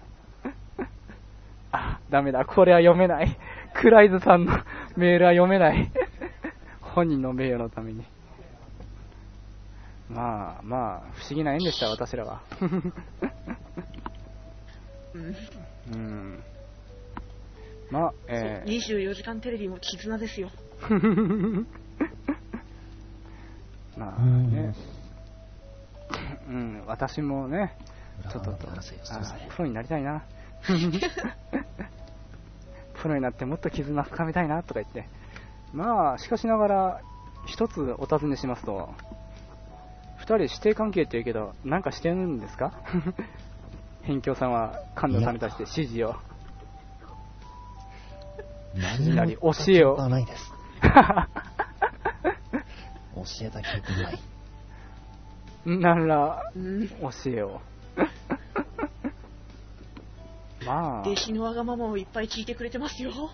ダメだ、これは読めない。クライズさんのメールは読めない。本人の名誉のために。まあ不思議な縁でした、私らは。まあ、 24時間テレビも絆ですよ。 まあね、私もね、ちょっとプロになりたいな。プロになってもっと絆深めたいなとか言って。まあしかしながら一つお尋ねしますと、2人師弟関係って言うけどなんかしてるんですか。辺境さんは神田さんに対して指示を何なり教えをないです。教えた記憶ない。 なんら教えを。まあ弟子のわがままをいっぱい聞いてくれてますよ。 そ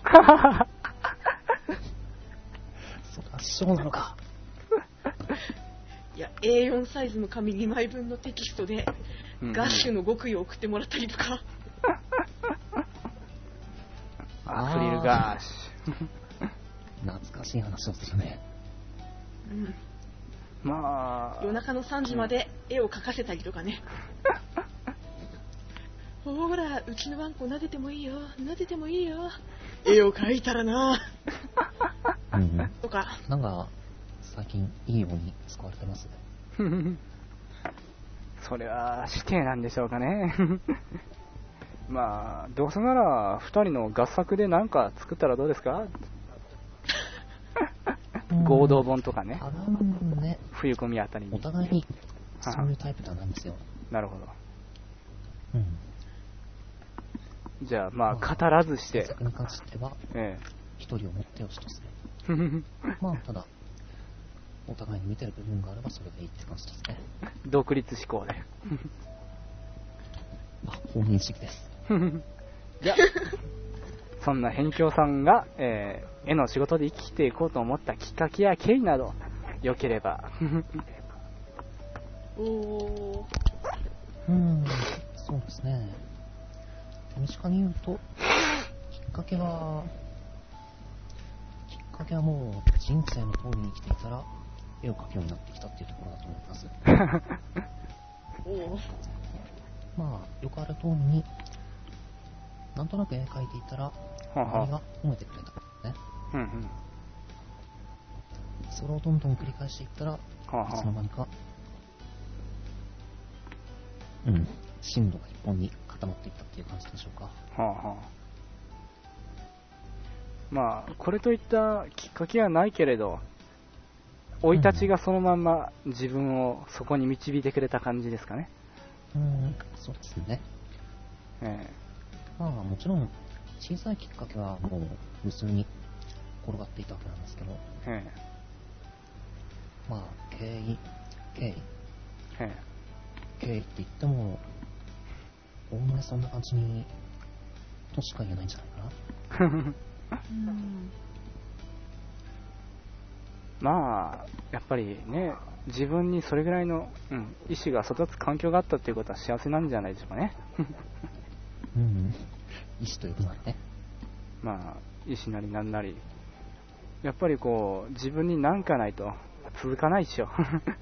りゃそうなのか。 いや、 A4 サイズの紙2枚分のテキストで、ガッシュの極意を送ってもらったりとか。 アクリルガッシュ。懐かしい話をするね。 うん。 まあ。 夜中の3時まで絵を描かせたりとかね。ほら、うちのワンコ撫でてもいいよ、撫でてもいいよ。絵を描いたらな。とか。 なんか、最近いいように使われてますね。 それは指定なんでしょうかね。まあ、どうせなら2人の合作で何か作ったらどうですか？合同本とかね。 多分ね、 冬込みあたりに。 お互いにそういうタイプなんですよ。 なるほど。 うん。 じゃあ、まあ、語らずして。 制作に関しては、一人をもってよしとする。まあ、ただ、お互いに見てる部分があればそれでいいって感じですね。 独立志向で。 本人主義です。 じゃあ、そんな辺境さんが、絵の仕事で生きていこうと思ったきっかけや経緯など、良ければ。 そうですね。身近に言うと、きっかけはもう人生の通りに生きていたら、絵を描くようになってきたっていうところだと思います。まあ、よくある通りに、なんとなく絵描いていたら、周りが褒めてくれたね。それをどんどん繰り返していったら、いつの間にか、進路が一本に固まっていったっていう感じでしょうか。 まあ、これといったきっかけはないけれど、生い立ちがそのまんま自分をそこに導いてくれた感じですかね。 そうですね。まあ、もちろん、小さいきっかけはもう無数に転がっていたわけなんですけど、まあ、経緯って言っても、おおむねそんな感じに、としか言えないんじゃないかな。 まあ、やっぱりね、自分にそれぐらいの、意志が育つ環境があったっていうことは幸せなんじゃないでしょうかね。 意志というのはね。 まあ、意志なりなんなり。やっぱりこう、自分に何かないと続かないでしょ。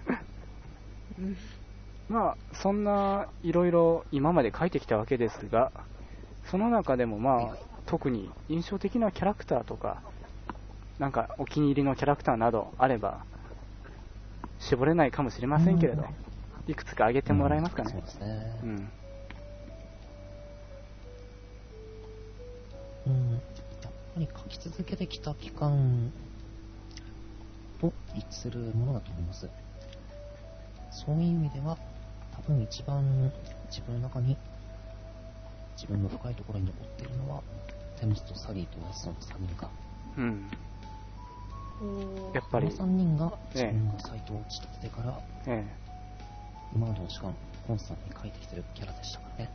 まあ、そんないろいろ今まで書いてきたわけですが、その中でもまあ、特に印象的なキャラクターとか、なんかお気に入りのキャラクターなどあれば、絞れないかもしれませんけれど、いくつか挙げてもらえますかね。 そうですね。やっぱり書き続けてきた期間と一致するものだと思います。そういう意味では、多分一番自分の中に、自分の深いところに残っているのは、テムズとサリーとウエストの3人か。 やっぱりこの3人が自分がサイトを打ち立ててから、今までの時間コンスタントに書いてきてるキャラでしたからね。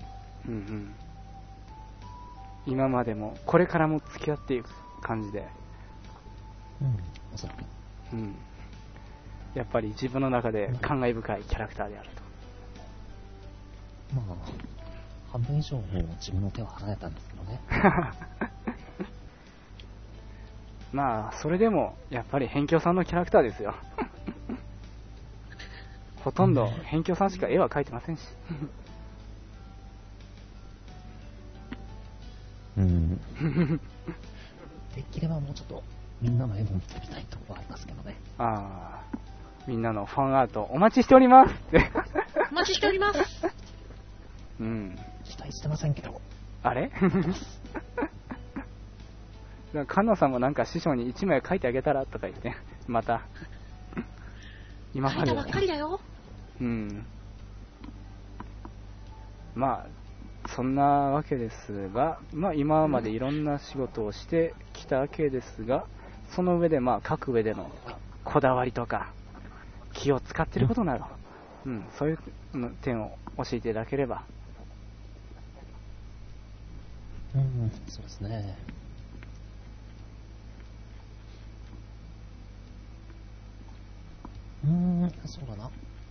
今までもこれからも付き合っていく感じで、 おそらく、 やっぱり自分の中で感慨深いキャラクターであると。 まあ半分以上も自分の手を離れたんですけどね。 まあ、それでも、やっぱり辺境さんのキャラクターですよ。ほとんど辺境さんしか絵は描いてませんし。 できればもうちょっと、みんなの絵も見てみたいところはありますけどね。 みんなのファンアートお待ちしております。 お待ちしております。 期待してませんけど。 あれカンナさんもなんか師匠に1枚書いてあげたらとか言って、また。 今まで。書いたばっかりだよ。 まあ、そんなわけですが、まあ今までいろんな仕事をしてきたわけですが、その上でまあ書く上でのこだわりとか、気を使っていることなど、そういう点を教えていただければ。 そうですね。そうだな。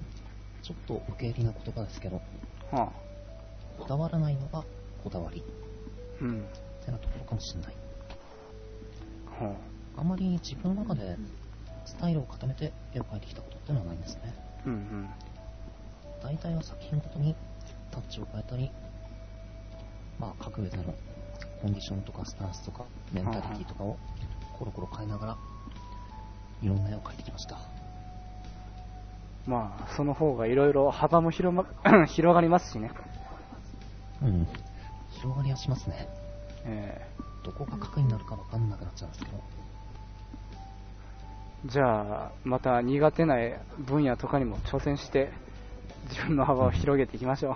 ちょっと受け入れな言葉ですけど、 はこだわらないのがこだわりうん。 ってなところかもしれない。 はあんまり自分の中でスタイルを固めて絵を描いてきたことっていうのはないんですね。 うんうん。 大体は作品ごとにタッチを変えたり、まあ、各上でのコンディションとかスタンスとかメンタリティとかをコロコロ変えながらいろんな絵を描いてきました。 まあ、その方がいろいろ幅も広がりますしね。 うん。広がりはしますね。 えどこが核になるか分かんなくなっちゃうんですけど。 じゃあ、また苦手な分野とかにも挑戦して、自分の幅を広げていきましょ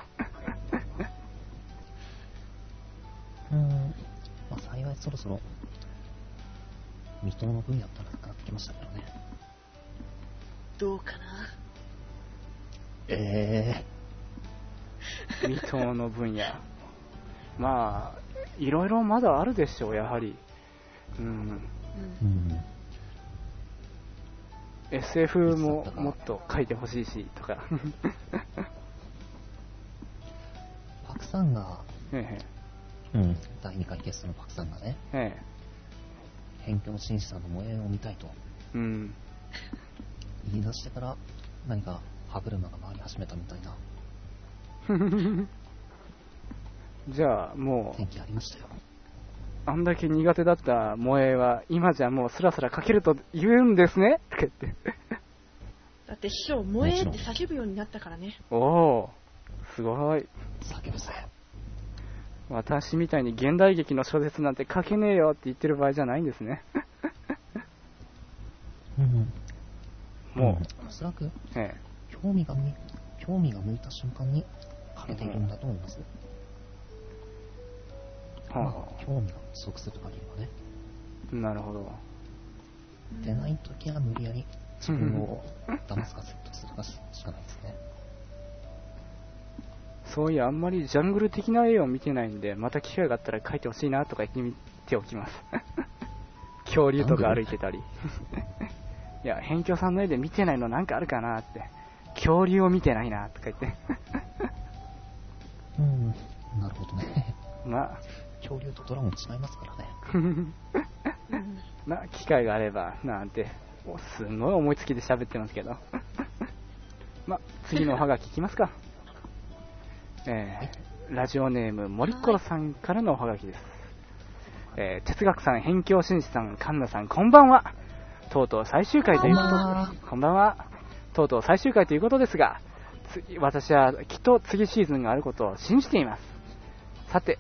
まあ、幸いそろそろ未踏の分野ってなくなってきましたけどね。 どうかな。 未踏の分野。まあ、いろいろまだあるでしょう、やはり。SF ももっと書いてほしいし、とか。 パクさんが、 え第2回ゲストのパクさんがね、 え辺境紳士さんの萌えを見たいとうん。 言い出してから何か歯車が回り始めたみたいなじゃあ、もう天、気ありましたよ。 あんだけ苦手だった萌えは、今じゃもうスラスラ書けると言うんですねとか言って。 だって師匠、萌えって叫ぶようになったからね。 おお、すごい。 叫ぶぜ。 私みたいに現代劇の小説なんて書けねえよって言ってる場合じゃないんですね。もおそらくう、 興味が向いた瞬間に書けているんだと思います。まあ、興味が不足する限りはね。 なるほど。 出ないときは無理やり自分を騙すか説得するかしかないですね。 そういや、あんまりジャングル的な絵を見てないんで、また機会があったら描いてほしいなとか言ってみておきます。恐竜とか歩いてたり。いや、辺境さんの絵で見てないのなんかあるかなって。恐竜を見てないなとか言って。 なるほどね。 まあ、 恐竜とドラゴン違いますからね。 まあ、機会があれば、なんて、すんごい思いつきで喋ってますけど。まあ、次のおはがきいきますか。ラジオネーム、森っころさんからのおはがきです。哲学さん、辺境紳士さん、カンナさん、こんばんは。とうとう最終回ということで、こんばんは。とうとう最終回ということですが、私はきっと次シーズンがあることを信じています。さて、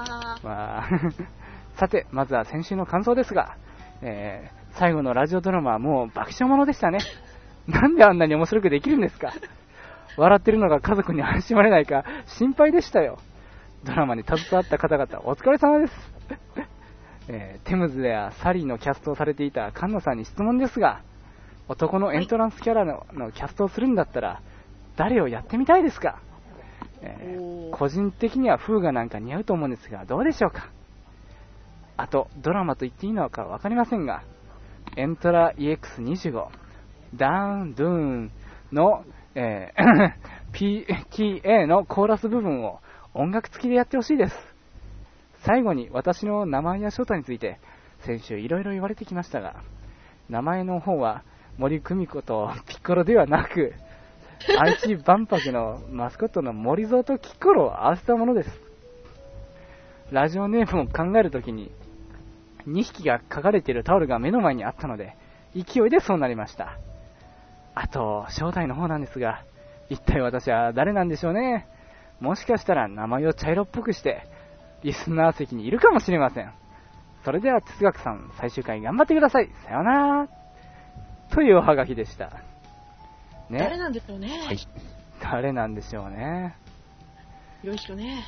さて、まずは先週の感想ですが、最後のラジオドラマはもう爆笑ものでしたね。なんであんなに面白くできるんですか。笑ってるのが家族に安心まれないか心配でしたよ。ドラマに携わった方々お疲れ様です。テムズやサリーのキャストをされていた菅野さんに質問ですが、男のエントランスキャラのキャストをするんだったら誰をやってみたいですか。個人的にはフーガなんか似合うと思うんですが、どうでしょうか。あと、ドラマと言っていいのか分かりませんが、エントラ EX25 ダウンドゥーンの、PTA のコーラス部分を音楽付きでやってほしいです。最後に私の名前や正体について先週いろいろ言われてきましたが、名前の方は森久美子とピッコロではなく、愛知万博のマスコットの森蔵とキッコロを合わせたものです。ラジオネームを考えるときに2匹が書かれているタオルが目の前にあったので勢いでそうなりました。あと正体の方なんですが、一体私は誰なんでしょうね。もしかしたら名前を茶色っぽくしてリスナー席にいるかもしれません。それでは哲学さん、最終回頑張ってください。さようなら。というおはがきでした。ね、 誰なんでしょうね。 はい。 誰なんでしょうね。 よいしょね。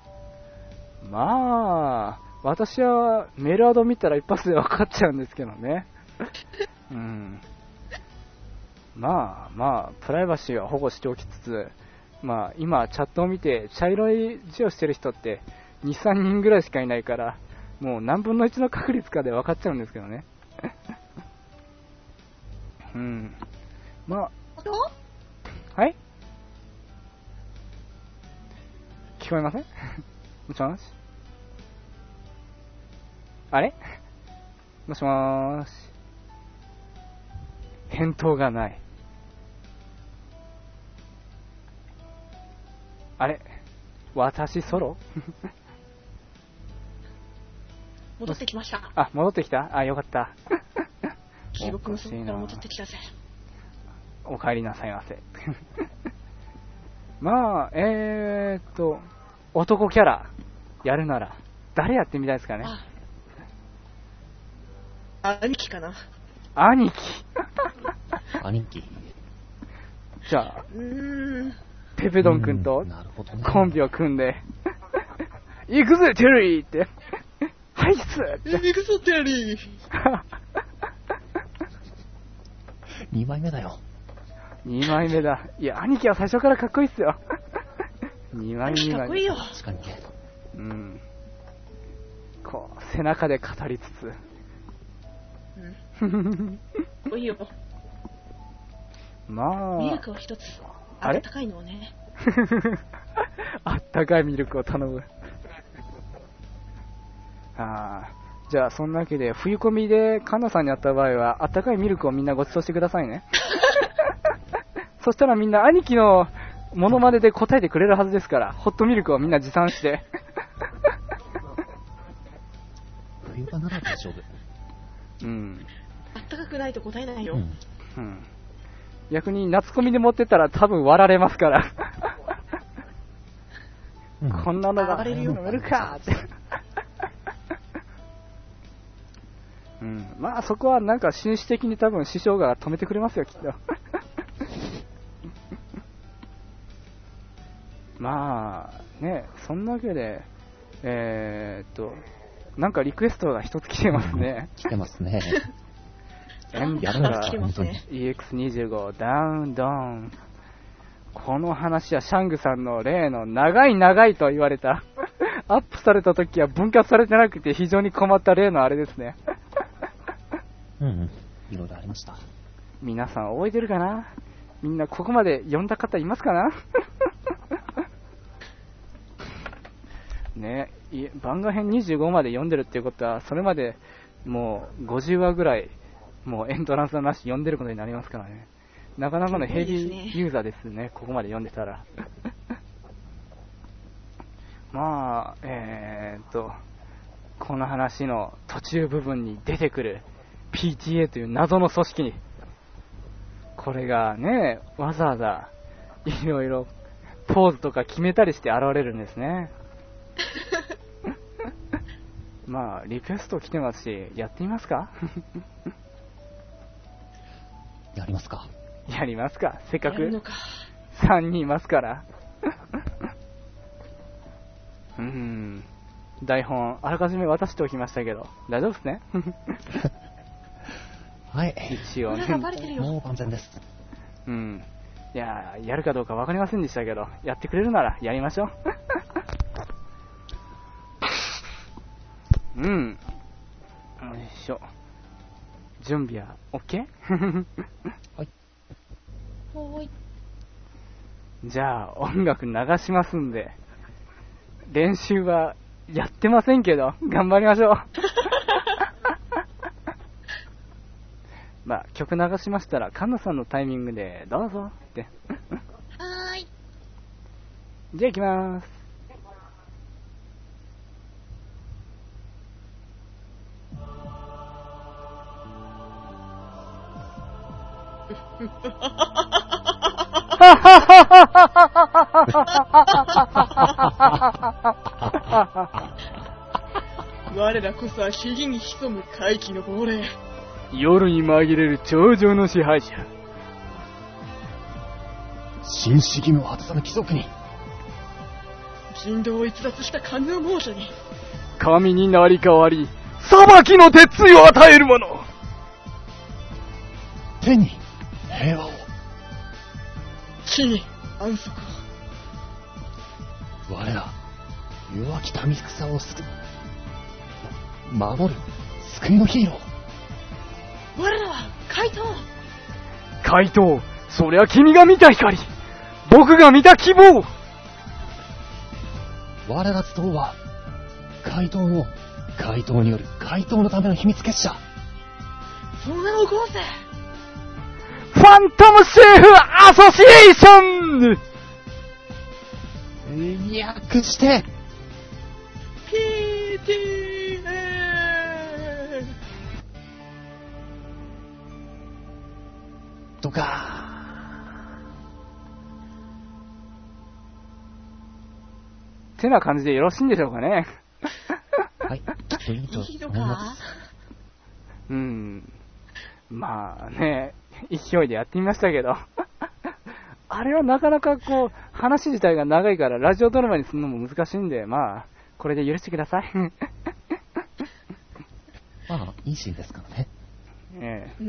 まあ、私はメールアド見たら一発で分かっちゃうんですけどね。まあ、プライバシーは保護しておきつつ、まあ、今チャットを見て茶色い字をしてる人って2、3人ぐらいしかいないから、もう何分の1の確率かで分かっちゃうんですけどね。まあ、はい？ 聞こえません？もしもし？あれ？もしもーし。返答がない。あれ？私ソロ？ 戻ってきました。 あ、戻ってきた？あ、よかった。 中国の外から戻ってきたぜ。 お帰りなさいませ。まあ、男キャラやるなら誰やってみたいですかね。 兄貴かな。 兄貴。 兄貴。 じゃあ、ペペドン君とコンビを組んで、行くぜテリーって、はいっす行くぞテリー。 2枚目だよ。 2枚目だ。いや、兄貴は最初からかっこいいっすよ。2枚目。 かっこいいよ。 確かにね。 うん。こう、背中で語りつつ。 かっこいいよ。 まあ。 ミルクを一つ。あったかいのをね。 あったかいミルクを頼む。じゃあ、そんなわけで、冬コミでカンナさんに会った場合は、あったかいミルクをみんなご馳走してくださいね。そしたらみんな兄貴のモノマネで答えてくれるはずですから、ホットミルクをみんな持参して。 冬場なら大丈夫。 うん。 あったかくないと答えないよ。 うん。逆に夏コミで持ってったら多分割られますから。こんなのが飲めるかって。うん。まあそこはなんか紳士的に多分師匠が止めてくれますよ、きっと。まあ、ね、そんなわけで、なんかリクエストが一つ来てますね。 来てますね。 エンター EX25 ダウンダウン。この話はシャングさんの例の長いと言われた。アップされた時は分割されてなくて非常に困った例のあれですね。 いろいろありました。 皆さん覚えてるかな？みんなここまで読んだ方いますかな？ね、番外編25まで読んでるっていうことは、それまでもう50話ぐらい、もうエントランスなし読んでることになりますからね。なかなかのヘビーユーザーですね、ここまで読んでたら。まあ、この話の途中部分に出てくる PTA という謎の組織に、これがね、わざわざいろいろポーズとか決めたりして現れるんですね。まあ、リクエスト来てますし、やってみますか？ やりますか？ やりますか？せっかく3人いますから。台本、あらかじめ渡しておきましたけど、大丈夫ですね？ はい。 一応ね。 もう万全です。 いや、やるかどうか分かりませんでしたけど、やってくれるならやりましょう。よいしょ。準備は OK？ はい。 ほーい。 じゃあ音楽流しますんで、練習はやってませんけど頑張りましょう。まあ曲流しましたらカンナさんのタイミングでどうぞって。 はーい。 じゃあ行きまーす。 我らこそはひげに潜む怪奇の亡霊。 夜に紛れる頂上の支配者。 新式義務を果たさぬ貴族に。 人道を逸脱した官能猛者に。 神になり代わり、裁きの鉄槌を与える者。 天に平和を。 地に安息を。我ら、弱き民草を救う。守る、救いのヒーロー。 我らは怪盗。 怪盗、そりゃ君が見た光。僕が見た希望。 我らとは、怪盗による怪盗のための秘密結社。 そんなの起こせ。 ファントムシェフアソシエーション略して、 PTA。 とか。 てな感じでよろしいんでしょうかね。 はい、きっといいといいの思いまか？ うん。まあね、勢いでやってみましたけど。あれはなかなかこう、話自体が長いからラジオドラマにするのも難しいんで、まあ、これで許してください。 す。まあ、いいシーンですからね。 ええ、 うん。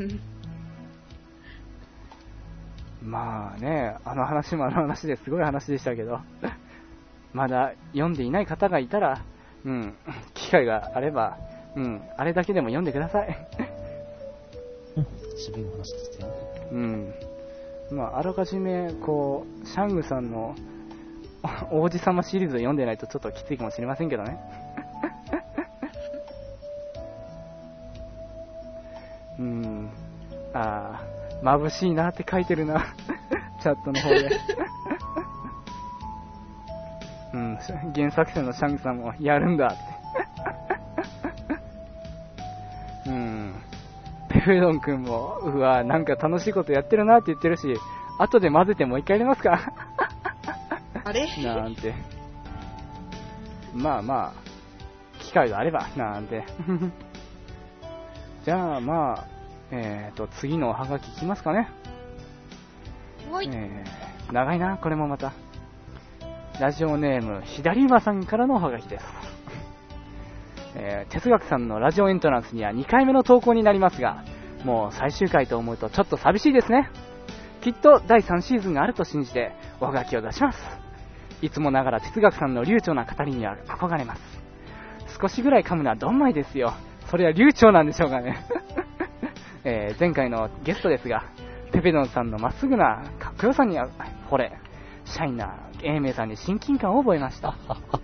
まあね、あの話もあの話ですごい話でしたけど、まだ読んでいない方がいたら、うん、機会があれば、うん、あれだけでも読んでください。 うん、渋いお話ですよ。 うん。まあ、あらかじめ、こう、シャングさんの王子様シリーズを読んでないとちょっときついかもしれませんけどね。うん。ああ、眩しいなって書いてるな。チャットの方で。うん、原作者のシャングさんもやるんだって。うん。ペフェドン君も、うわ、なんか楽しいことやってるなって言ってるし、後で混ぜてもう一回やりますか。 あれなんて。まあまあ、機会があれば、なんて。じゃあまあ、次のおはがきいきますかね。 はい。 長いな、これもまた。ラジオネーム、左馬さんからのおはがきです。哲学さんのラジオエントランスには2回目の投稿になりますが、もう最終回と思うとちょっと寂しいですね。きっと第3シーズンがあると信じておはがきを出します。いつもながら哲学さんの流暢な語りには憧れます。少しぐらい噛むのはどんまいですよ。それは流暢なんでしょうかね。前回のゲストですが、ペペドンさんのまっすぐなかっこよさに惚れ、シャイな英明さんに親近感を覚えました。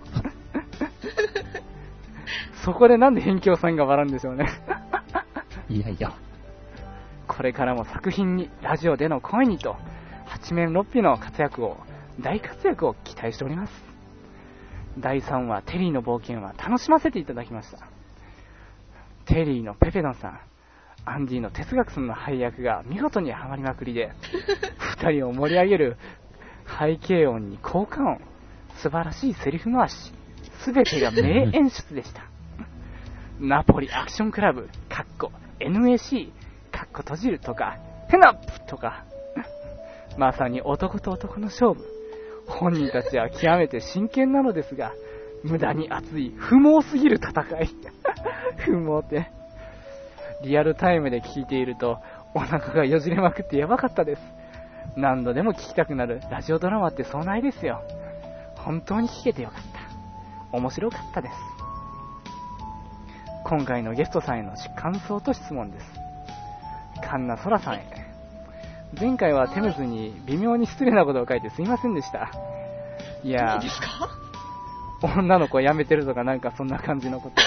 そこでなんで辺境さんが笑うんでしょうね。 いやいや。 これからも作品に、ラジオでの声にと、八面六臂の大活躍を期待しております。第3話、テリーの冒険は楽しませていただきました。テリーのペペドンさん、アンディの哲学さんの配役が見事にはまりまくりで、二人を盛り上げる背景音に効果音、素晴らしいセリフ回し、すべてが名演出でした。ナポリアクションクラブ、NAC、閉じるとか、ヘナップとか、まさに男と男の勝負。本人たちは極めて真剣なのですが、無駄に熱い、不毛すぎる戦い。不毛って。リアルタイムで聞いていると、お腹がよじれまくってやばかったです。何度でも聞きたくなるラジオドラマってそうないですよ。本当に聞けてよかった。面白かったです。今回のゲストさんへの感想と質問です。カンナソラさんへ。前回はテムズに微妙に失礼なことを書いてすいませんでした。いや何ですか？ 女の子辞めてるとかなんかそんな感じのこと。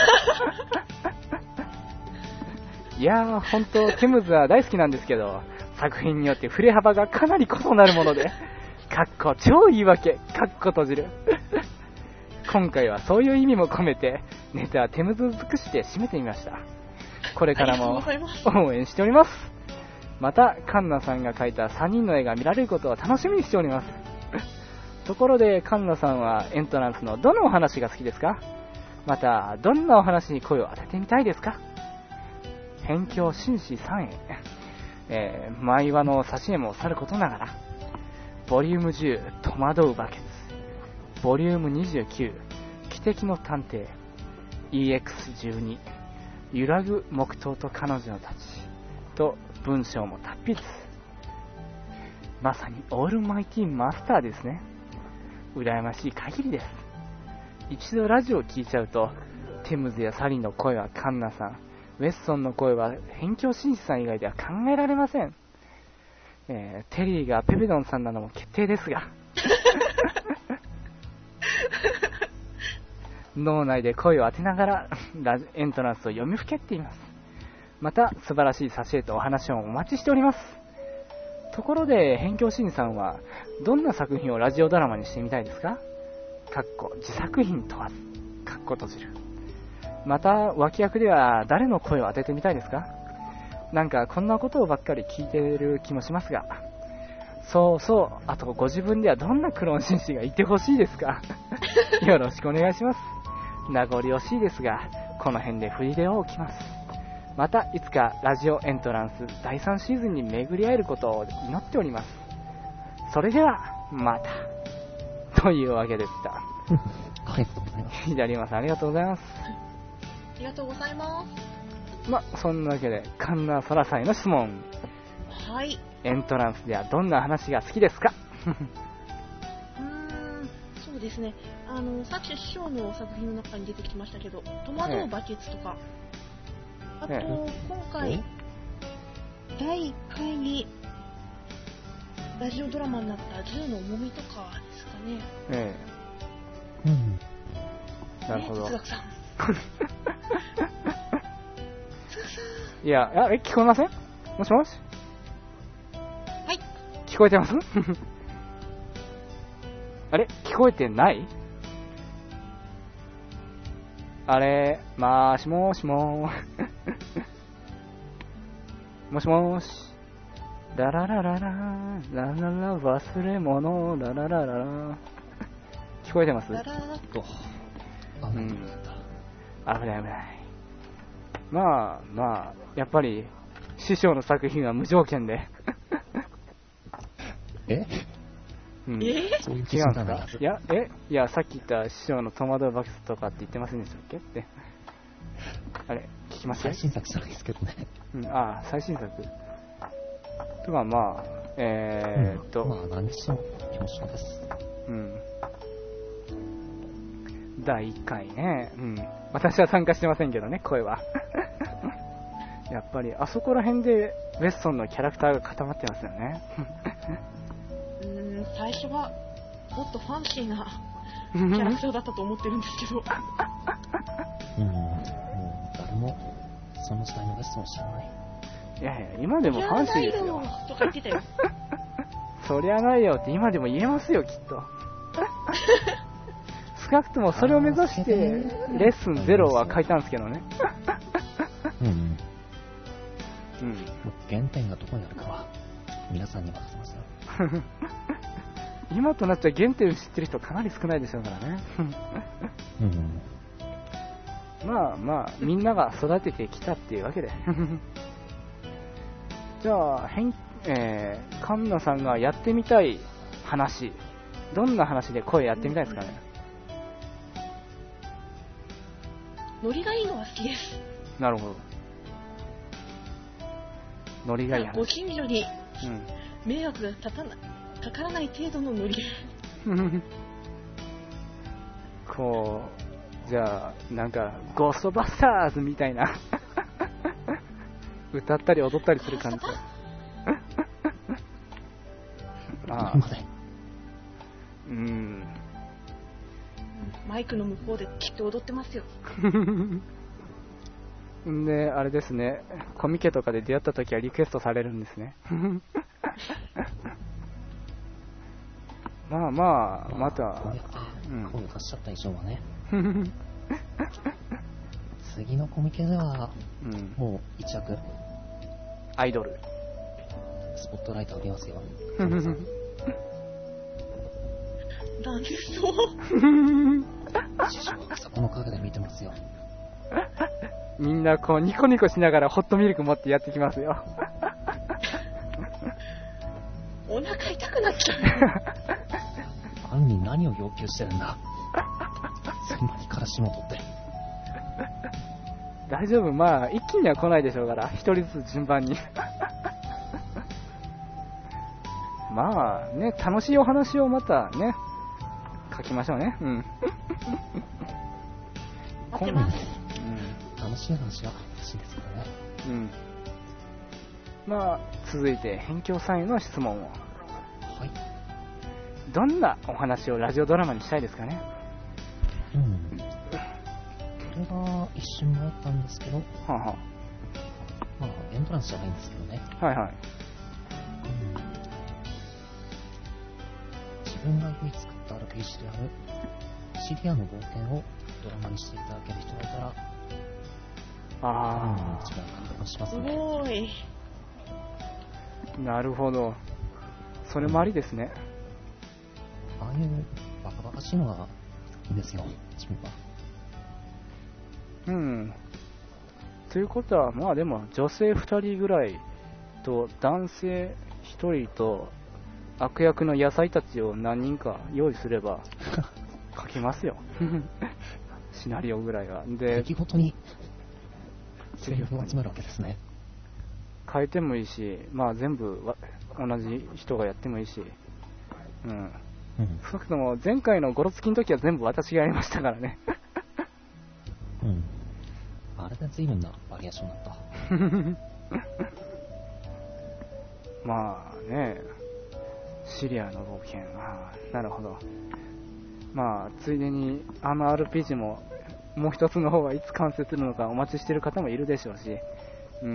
いやー、本当テムズは大好きなんですけど、作品によって振れ幅がかなり異なるもので、超言い訳、閉じる。今回はそういう意味も込めて、ネタはテムズ尽くして締めてみました。これからも応援しております。また、カンナさんが描いた3人の絵が見られることを楽しみにしております。ところで、カンナさんはエントランスのどのお話が好きですか？また、どんなお話に声を当ててみたいですか？辺境紳士3へ、毎話の挿絵もさることながら、ボリューム10、戸惑うバケツ、ボリューム29、汽笛の探偵、EX12、揺らぐ木刀と彼女たちと文章も達筆。まさにオールマイティマスターですね。羨ましい限りです。一度ラジオを聞いちゃうと、テムズやサリーの声はカンナさん、ウェッソンの声は辺境紳士さん以外では考えられません。テリーがペペドンさんなのも決定ですが。 脳内で声を当てながらエントランスを読みふけっています。また素晴らしい挿絵とお話をお待ちしております。ところで辺境シンさんはどんな作品をラジオドラマにしてみたいですか？自作品問わず閉じる。また脇役では誰の声を当ててみたいですか？なんかこんなことをばっかり聞いている気もしますが、そうそう、あとご自分ではどんなクローン紳士がいてほしいですか？よろしくお願いします。名残惜しいですが、この辺でフリレを置きます。またいつかラジオエントランス第3シーズンに巡り合えることを祈っております。それではまたというわけでした。 ありがとうございます。 左山さんありがとうございます。 ありがとうございます。 そんなわけで神田空さんへの質問。 はい。 エントランスではどんな話が好きですか？ そうですね。さっき師匠の作品の中に出てきましたけど、戸惑うバケツとか、あと、今回、第1回にラジオドラマになった銃の重みとかですかね。 なるほど。 哲学さん。 いや、聞こえません？もしもし？ はい。 聞こえてます？あれ？聞こえてない？あれ、もしもしもーもしもーし。ラララララー、ラララ忘れ物、ラララララー。聞こえてます？ ララララと。 危ない。まあ、やっぱり、師匠の作品は無条件で。 そういう違うんですか？いや、さっき言った師匠の戸惑うバケツとかって言ってませんでしたっけって。あれ、聞きました？ 最新作じゃないですけどね。 最新作。とか、 まあ、何にしても表彰です。 第1回ね。私は参加してませんけどね、声は。やっぱり、あそこら辺で、ウェッソンのキャラクターが固まってますよね。 最初は、もっとファンシーなキャラクターだったと思ってるんですけど。 もう、誰も、その時代のウェッソンを知らない。 いや、今でもファンシーですよ。 とか言ってたよ。 そりゃないよって今でも言えますよ、きっと。少なくともそれを目指して、レッスン0は書いたんですけどね。 原点がどこにあるかは、皆さんに任せますよ。 今となっちゃ原点知ってる人かなり少ないでしょうからね。まあ、みんなが育ててきたっていうわけで。じゃあ、神野さんがやってみたい話、どんな話で声やってみたいですかね？ ノリがいいのは好きです。 なるほど。ノリがいい話。 ご近所に迷惑がかからない程度のノリ。 じゃあ、なんか、ゴーストバスターズみたいな。歌ったり踊ったりする感じ。 マイクの向こうできっと踊ってますよ。 で、あれですね、コミケとかで出会った時はリクエストされるんですね。また、 こうやって声を出しちゃった以上はね。次のコミケでは、もう一躍アイドルスポットライト浴びますよ。 なんでそう。 師匠はそこの陰で見てますよ。 みんなニコニコしながらホットミルク持ってやってきますよ。 お腹痛くなっちゃう。 犯人何を要求してるんだ。そんなにからしも取って。 大丈夫、一気には来ないでしょうから、一人ずつ順番に。楽しいお話をまたね、書きましょうね。 待ってます。 楽しい話は欲しいですからね。 続いて、辺境さんへの質問を。 はい。 どんなお話をラジオドラマにしたいですかね？ れが一瞬迷ったんですけど、 はあ、はまあ、エントランスじゃないんですけどね。 あ、はいはい。 自分が唯一作った RPG であるシリアの冒険をドラマにしていただける人がいたら、一番感動しますすね。 ごーい。 なるほど。それもありですね。 ああいうバカバカしいのがいいんですよ、自分は。 うん。ということは、まあでも、女性2人ぐらいと男性1人と悪役の野菜たちを何人か用意すれば書きますよ。シナリオぐらいは。で、 敵ごとにセリフを集めるわけですね。 変えてもいいし、まあ全部同じ人がやってもいいし、うん。 うん。 少なくとも前回のゴロつきの時は全部私がやりましたからね。 うん。あれで随分なバリエーションだった。 まあね、シリアの冒険、なるほど。まあ、ついでに、RPG も、もう一つの方はいつ完成するのかお待ちしている方もいるでしょうし、うん。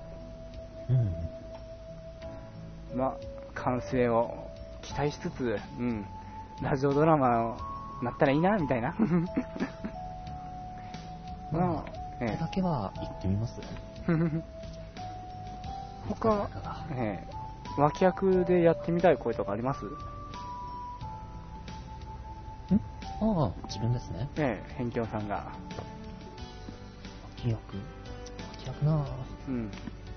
まあ、完成を期待しつつ、うん。ラジオドラマをなったらいいな、みたいな。 まあ、これだけは言ってみます。 他、脇役でやってみたい声とかあります？ ああ、自分ですね。 辺境さんが。 脇役なぁ。 うん。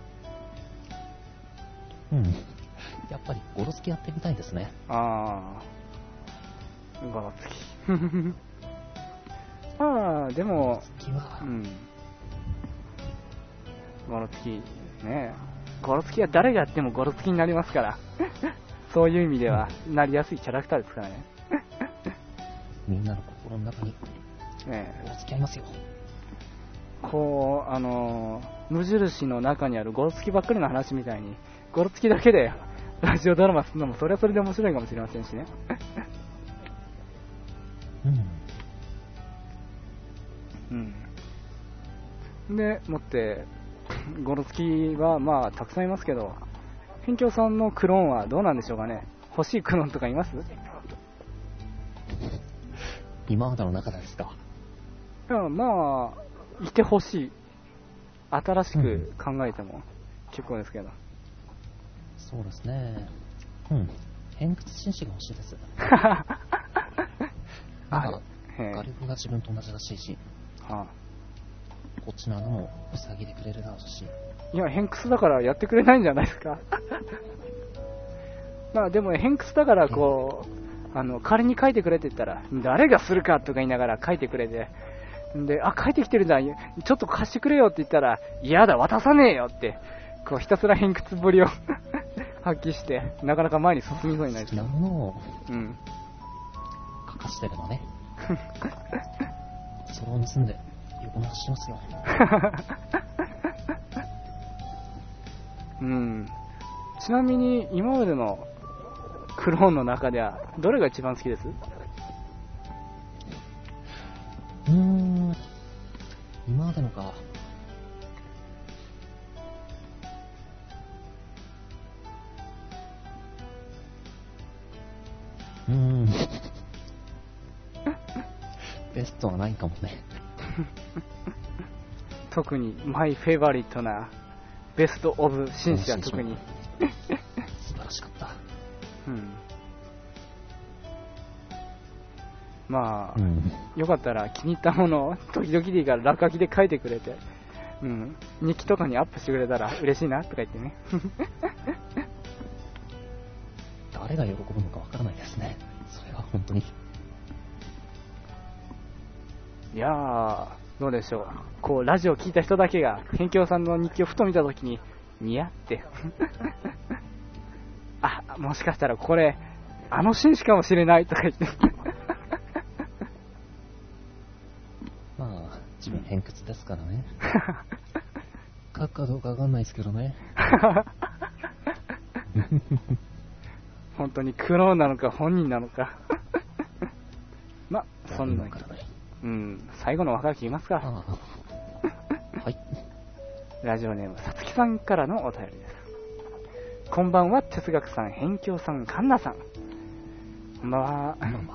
やっぱりゴロつきやってみたいですね。 ああ、ゴロつき。まあ、でも、 ゴロつきは、 ゴロつき、ね。ゴロつきは誰がやってもゴロつきになりますから。そういう意味では、なりやすいキャラクターですからね。 みんなの心の中に、ゴロつきありますよ。 こう、無印の中にあるゴロつきばっかりの話みたいに、ゴロつきだけでラジオドラマするのもそれはそれで面白いかもしれませんしね。でもってゴロつきはまあたくさんいますけど、辺境さんのクローンはどうなんでしょうかね。欲しいクローンとかいます？ 今までの中でですか？ まあいてほしい。新しく考えても結構ですけど。 そうですね。偏屈紳士が欲しいです。ガリブが自分と同じらしいし、こっちの穴も塞ぎでくれるだろうし。 いや、偏屈だからやってくれないんじゃないですか。まあでも偏屈だからこう、仮に書いてくれって言ったら、誰がするかとか言いながら書いてくれて、で、書いてきてるんだ、ちょっと貸してくれよって言ったら、嫌だ、渡さねえよって、こうひたすら偏屈ぶりを発揮して、なかなか前に進みそうになる。 好きなものを書かしてればね。それを盗んで横流ししますよ。 ちなみに今までのクローンの中ではどれが一番好きです？ 今までのか。ベストはないかもね。 特にマイフェイバリットなベストオブ紳士は特に素晴らしかった。 まあ、よかったら気に入ったものを時々でいいから落書きで書いてくれて、日記とかにアップしてくれたら嬉しいなとか言ってね。 誰が喜ぶのかわからないですね。それは本当に。 いやー、どうでしょう。こう、ラジオ聞いた人だけが、辺境さんの日記をふと見たときに、ニヤって。もしかしたらこれ、あの紳士かもしれないとか言って。 まあ、自分偏屈ですからね。書くかどうかわかんないですけどね。 本当にクローンなのか本人なのか。ま、そんな。 最後のおはがき言いますか。 はい。 ラジオネームさつきさんからのお便りです。こんばんは、哲学さん、辺境さん、カンナさん。こんばんは。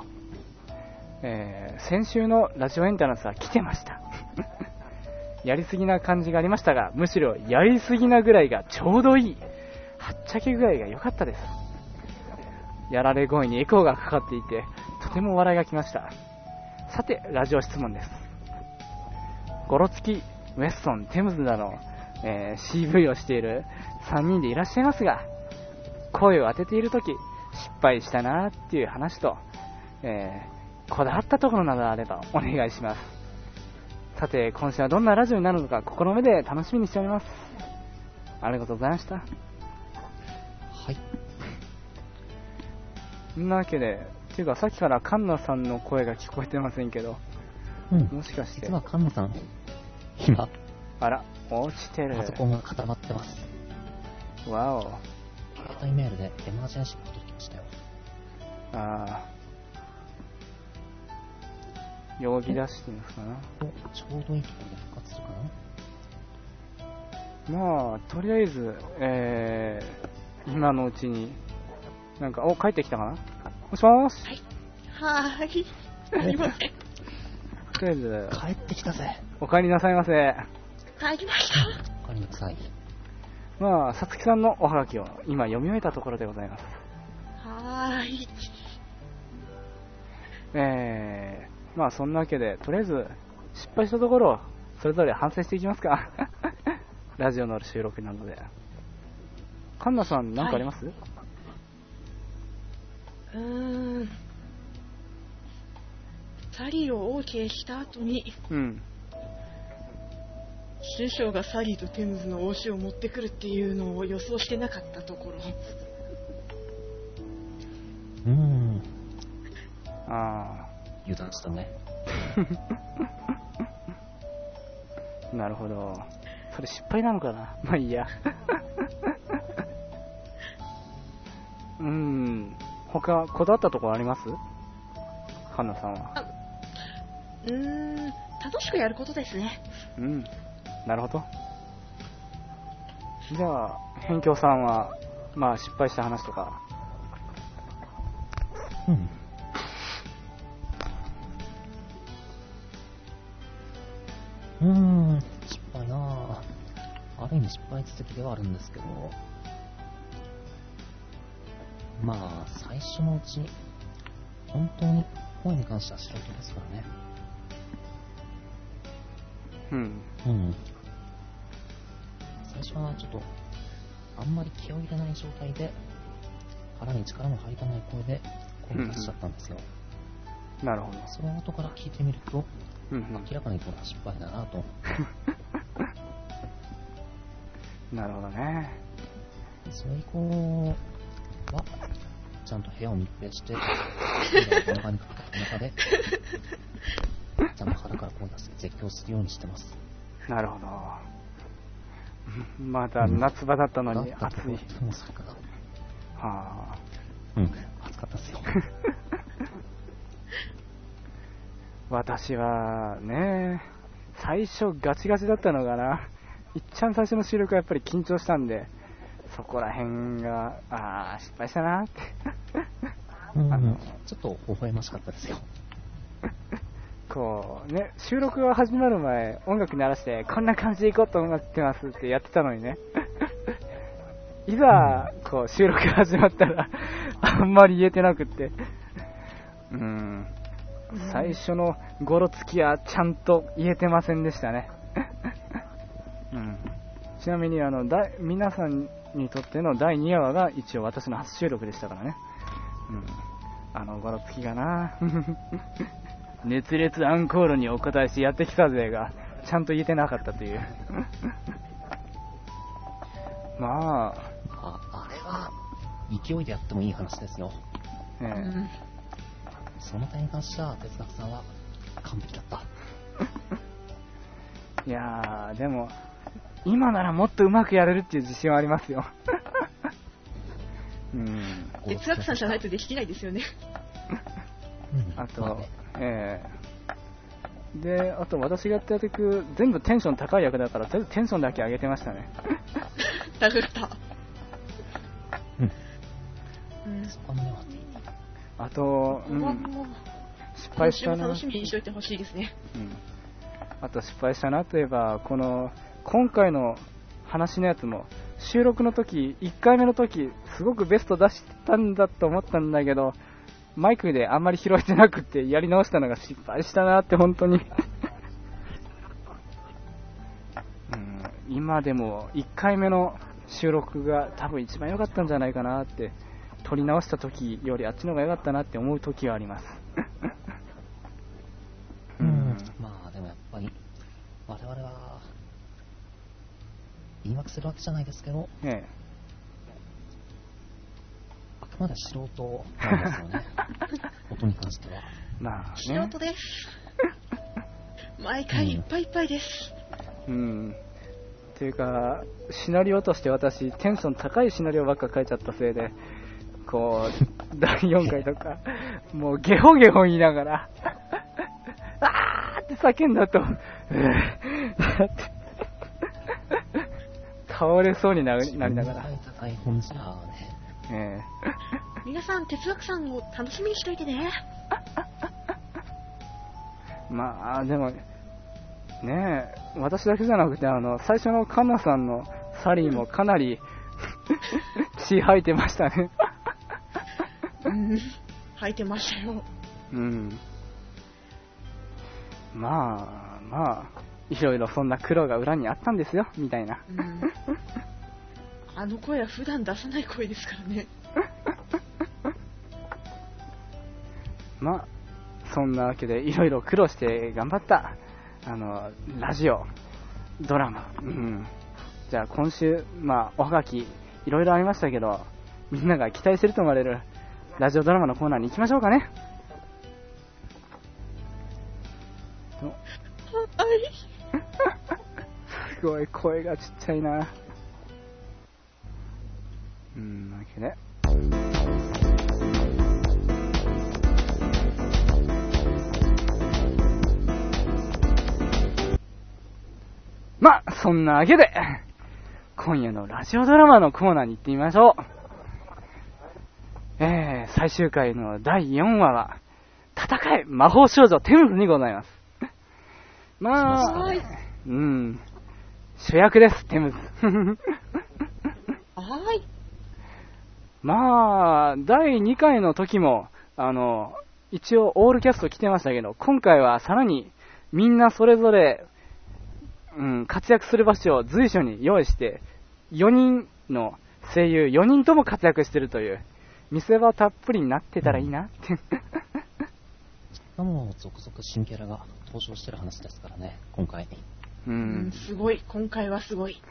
先週のラジオエントランスは来てましたやりすぎな感じがありましたが、むしろやりすぎなぐらいがちょうどいい、はっちゃけ具合が良かったです。やられ声にエコーがかかっていて、とても笑いがきました。さて、ラジオ質問です。ゴロつき、ウェストン、テムズなど、CV をしている3人でいらっしゃいますが、声を当てているとき失敗したなーっていう話と、こだわったところなどあればお願いします。さて、今週はどんなラジオになるのか心目で楽しみにしております。ありがとうございました。 はい。 そんなわけで、っていうかさっきからカンナさんの声が聞こえてませんけど、もしかして。 実はカンナさん、今、 あら、落ちてる。 パソコンが固まってます。 わお。 携帯メールでエマージェンシーが届きましたよ。 呼び出してますかな。 ちょうどいいところで復活するかな。 まあ、とりあえず、今のうちに、なんか、帰ってきたかな。もしもーし。 はい。すいません。 とりあえず、 帰ってきたぜ。 お帰りなさいませ。 帰りました。 お帰りなさい。 まあ、さつきさんのおはがきを今読み終えたところでございます。 はーい。 まあそんなわけで、とりあえず失敗したところをそれぞれ反省していきますか。ラジオの収録なので。カンナさん何かあります？ サリーを OK した後に、師匠がサリーとテムズの応酬を持ってくるっていうのを予想してなかったところ。 油断したね。 なるほど。それ失敗なのかな。まあいいや。他こだわったところあります？カンナさんは。 楽しくやることですね。 なるほど。じゃあ辺境さんはまあ失敗した話とか。 失敗なぁ。ある意味失敗続きではあるんですけど、まあ、最初のうち、本当に声に関しては素人ですからね。最初はちょっと、あんまり気を入れない状態で、腹に力の入らない声で声を出しちゃったんですよ。 なるほど。 それを後から聞いてみると、明らかにこれは失敗だなと。 なるほどね。 それ以降は、ちゃんと部屋を密閉して、お腹にかかった中で、ちゃんと腹から声を出して絶叫するようにしてます。 なるほど。まだ夏場だったのに暑い。 もうそれかな。 は暑かったですよ。 私はね、最初ガチガチだったのかな。いっちゃん最初の収録はやっぱり緊張したんで、そこら辺が、失敗したなって。 ちょっと微笑ましかったですよ。 こうね、収録が始まる前、音楽鳴らして、こんな感じでいこうと思ってますってやってたのにね。いざ、こう、収録が始まったら、あんまり言えてなくって。最初のゴロつきはちゃんと言えてませんでしたね。ちなみに皆さんにとっての第2話が一応私の初収録でしたからね。ゴロつきがな熱烈アンコールにお答えしてやってきたぜがちゃんと言えてなかったという。まあ、 あれは勢いでやってもいい話ですよ。その点に関しては哲学さんは完璧だった。 いやー、でも今ならもっとうまくやれるっていう自信はありますよ。 哲学さんじゃないとできないですよね。 あと、 で、あと私がやった役、全部テンション高い役だから、とりあえずテンションだけ上げてましたね。 殴った。 そこは胸を張っていい。 あと、 もう失敗したな。 楽しみにしといてほしいですね。 あと失敗したなといえば、今回の話のやつも、収録の時、1回目の時、すごくベスト出したんだと思ったんだけど、マイクであんまり拾えてなくて、やり直したのが失敗したなって本当に。今でも1回目の収録が多分一番良かったんじゃないかなって、撮り直した時よりあっちの方が良かったなって思う時があります。 まあでもやっぱり我々は言い訳するわけじゃないですけど、あくまで素人なんですよね。音に関しては。 まあね。 素人です。毎回いっぱいいっぱいです。 っていうか、シナリオとして私、テンション高いシナリオばっか書いちゃったせいで、第4回とか、もうゲホゲホ言いながら、あーって叫んだと、倒れそうになりながら。 高い本じゃね。 皆さん、哲学さんを楽しみにしといてね。 まあ、でも、ねえ、私だけじゃなくて、最初のカンナさんのサリーもかなり血吐いてましたね。 吐いてましたよ。 まあ、いろいろそんな苦労が裏にあったんですよ、みたいな。 あの声は普段出さない声ですからね。 まあ、そんなわけでいろいろ苦労して頑張った、ラジオ、ドラマ。じゃあ今週、おはがき、いろいろありましたけど、みんなが期待してると思われるラジオドラマのコーナーに行きましょうかね。すごい声がちっちゃいな。わけで。そんなわけで、今夜のラジオドラマのコーナーに行ってみましょう。最終回の第4話は、戦え魔法少女テムズにございます。主役です、テムズ。第2回の時も、一応オールキャスト来てましたけど、今回はさらにみんなそれぞれ、活躍する場所を随所に用意して、4人の声優4人とも活躍してるという、見せ場たっぷりになってたらいいなって。 しかも続々新キャラが登場してる話ですからね、今回。 すごい、今回はすごい。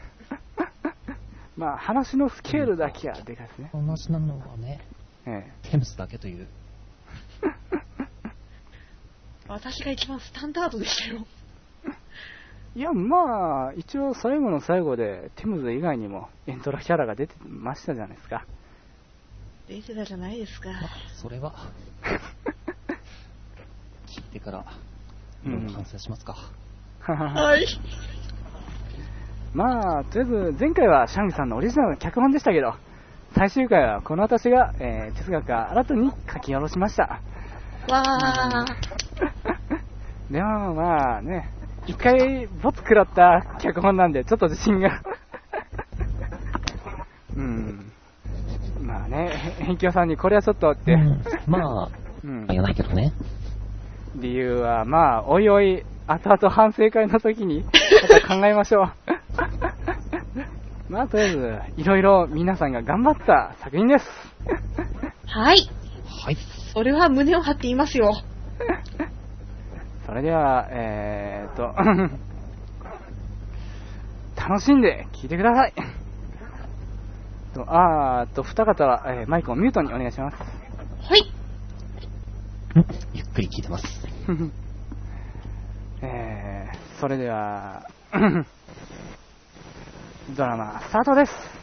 話のスケールだけはでかいですね。 同じなのはね、テムスだけという。 私が一番スタンダードでしたよ。 いや、一応最後の最後でテムズ以外にもエントラキャラが出てましたじゃないですか。 出てたじゃないですか。 それは聞いてからいろいろ反省しますか。 はい。 とりあえず前回はシャングさんのオリジナルの脚本でしたけど、最終回はこの私が、哲学家新たに書き下ろしました。 わー。 でもね、一回ボツ食らった脚本なんでちょっと自信が編集さんにこれはちょっとって、 言わないけどね。 理由はおいおい後々反省会の時にまた考えましょう。とりあえずいろいろ皆さんが頑張った作品です。 はい。それは胸を張って言いますよ。 それでは楽しんで聞いてください。二方は、マイクをミュートにお願いします。 はい。 ゆっくり聞いてます。 それではドラマスタートです。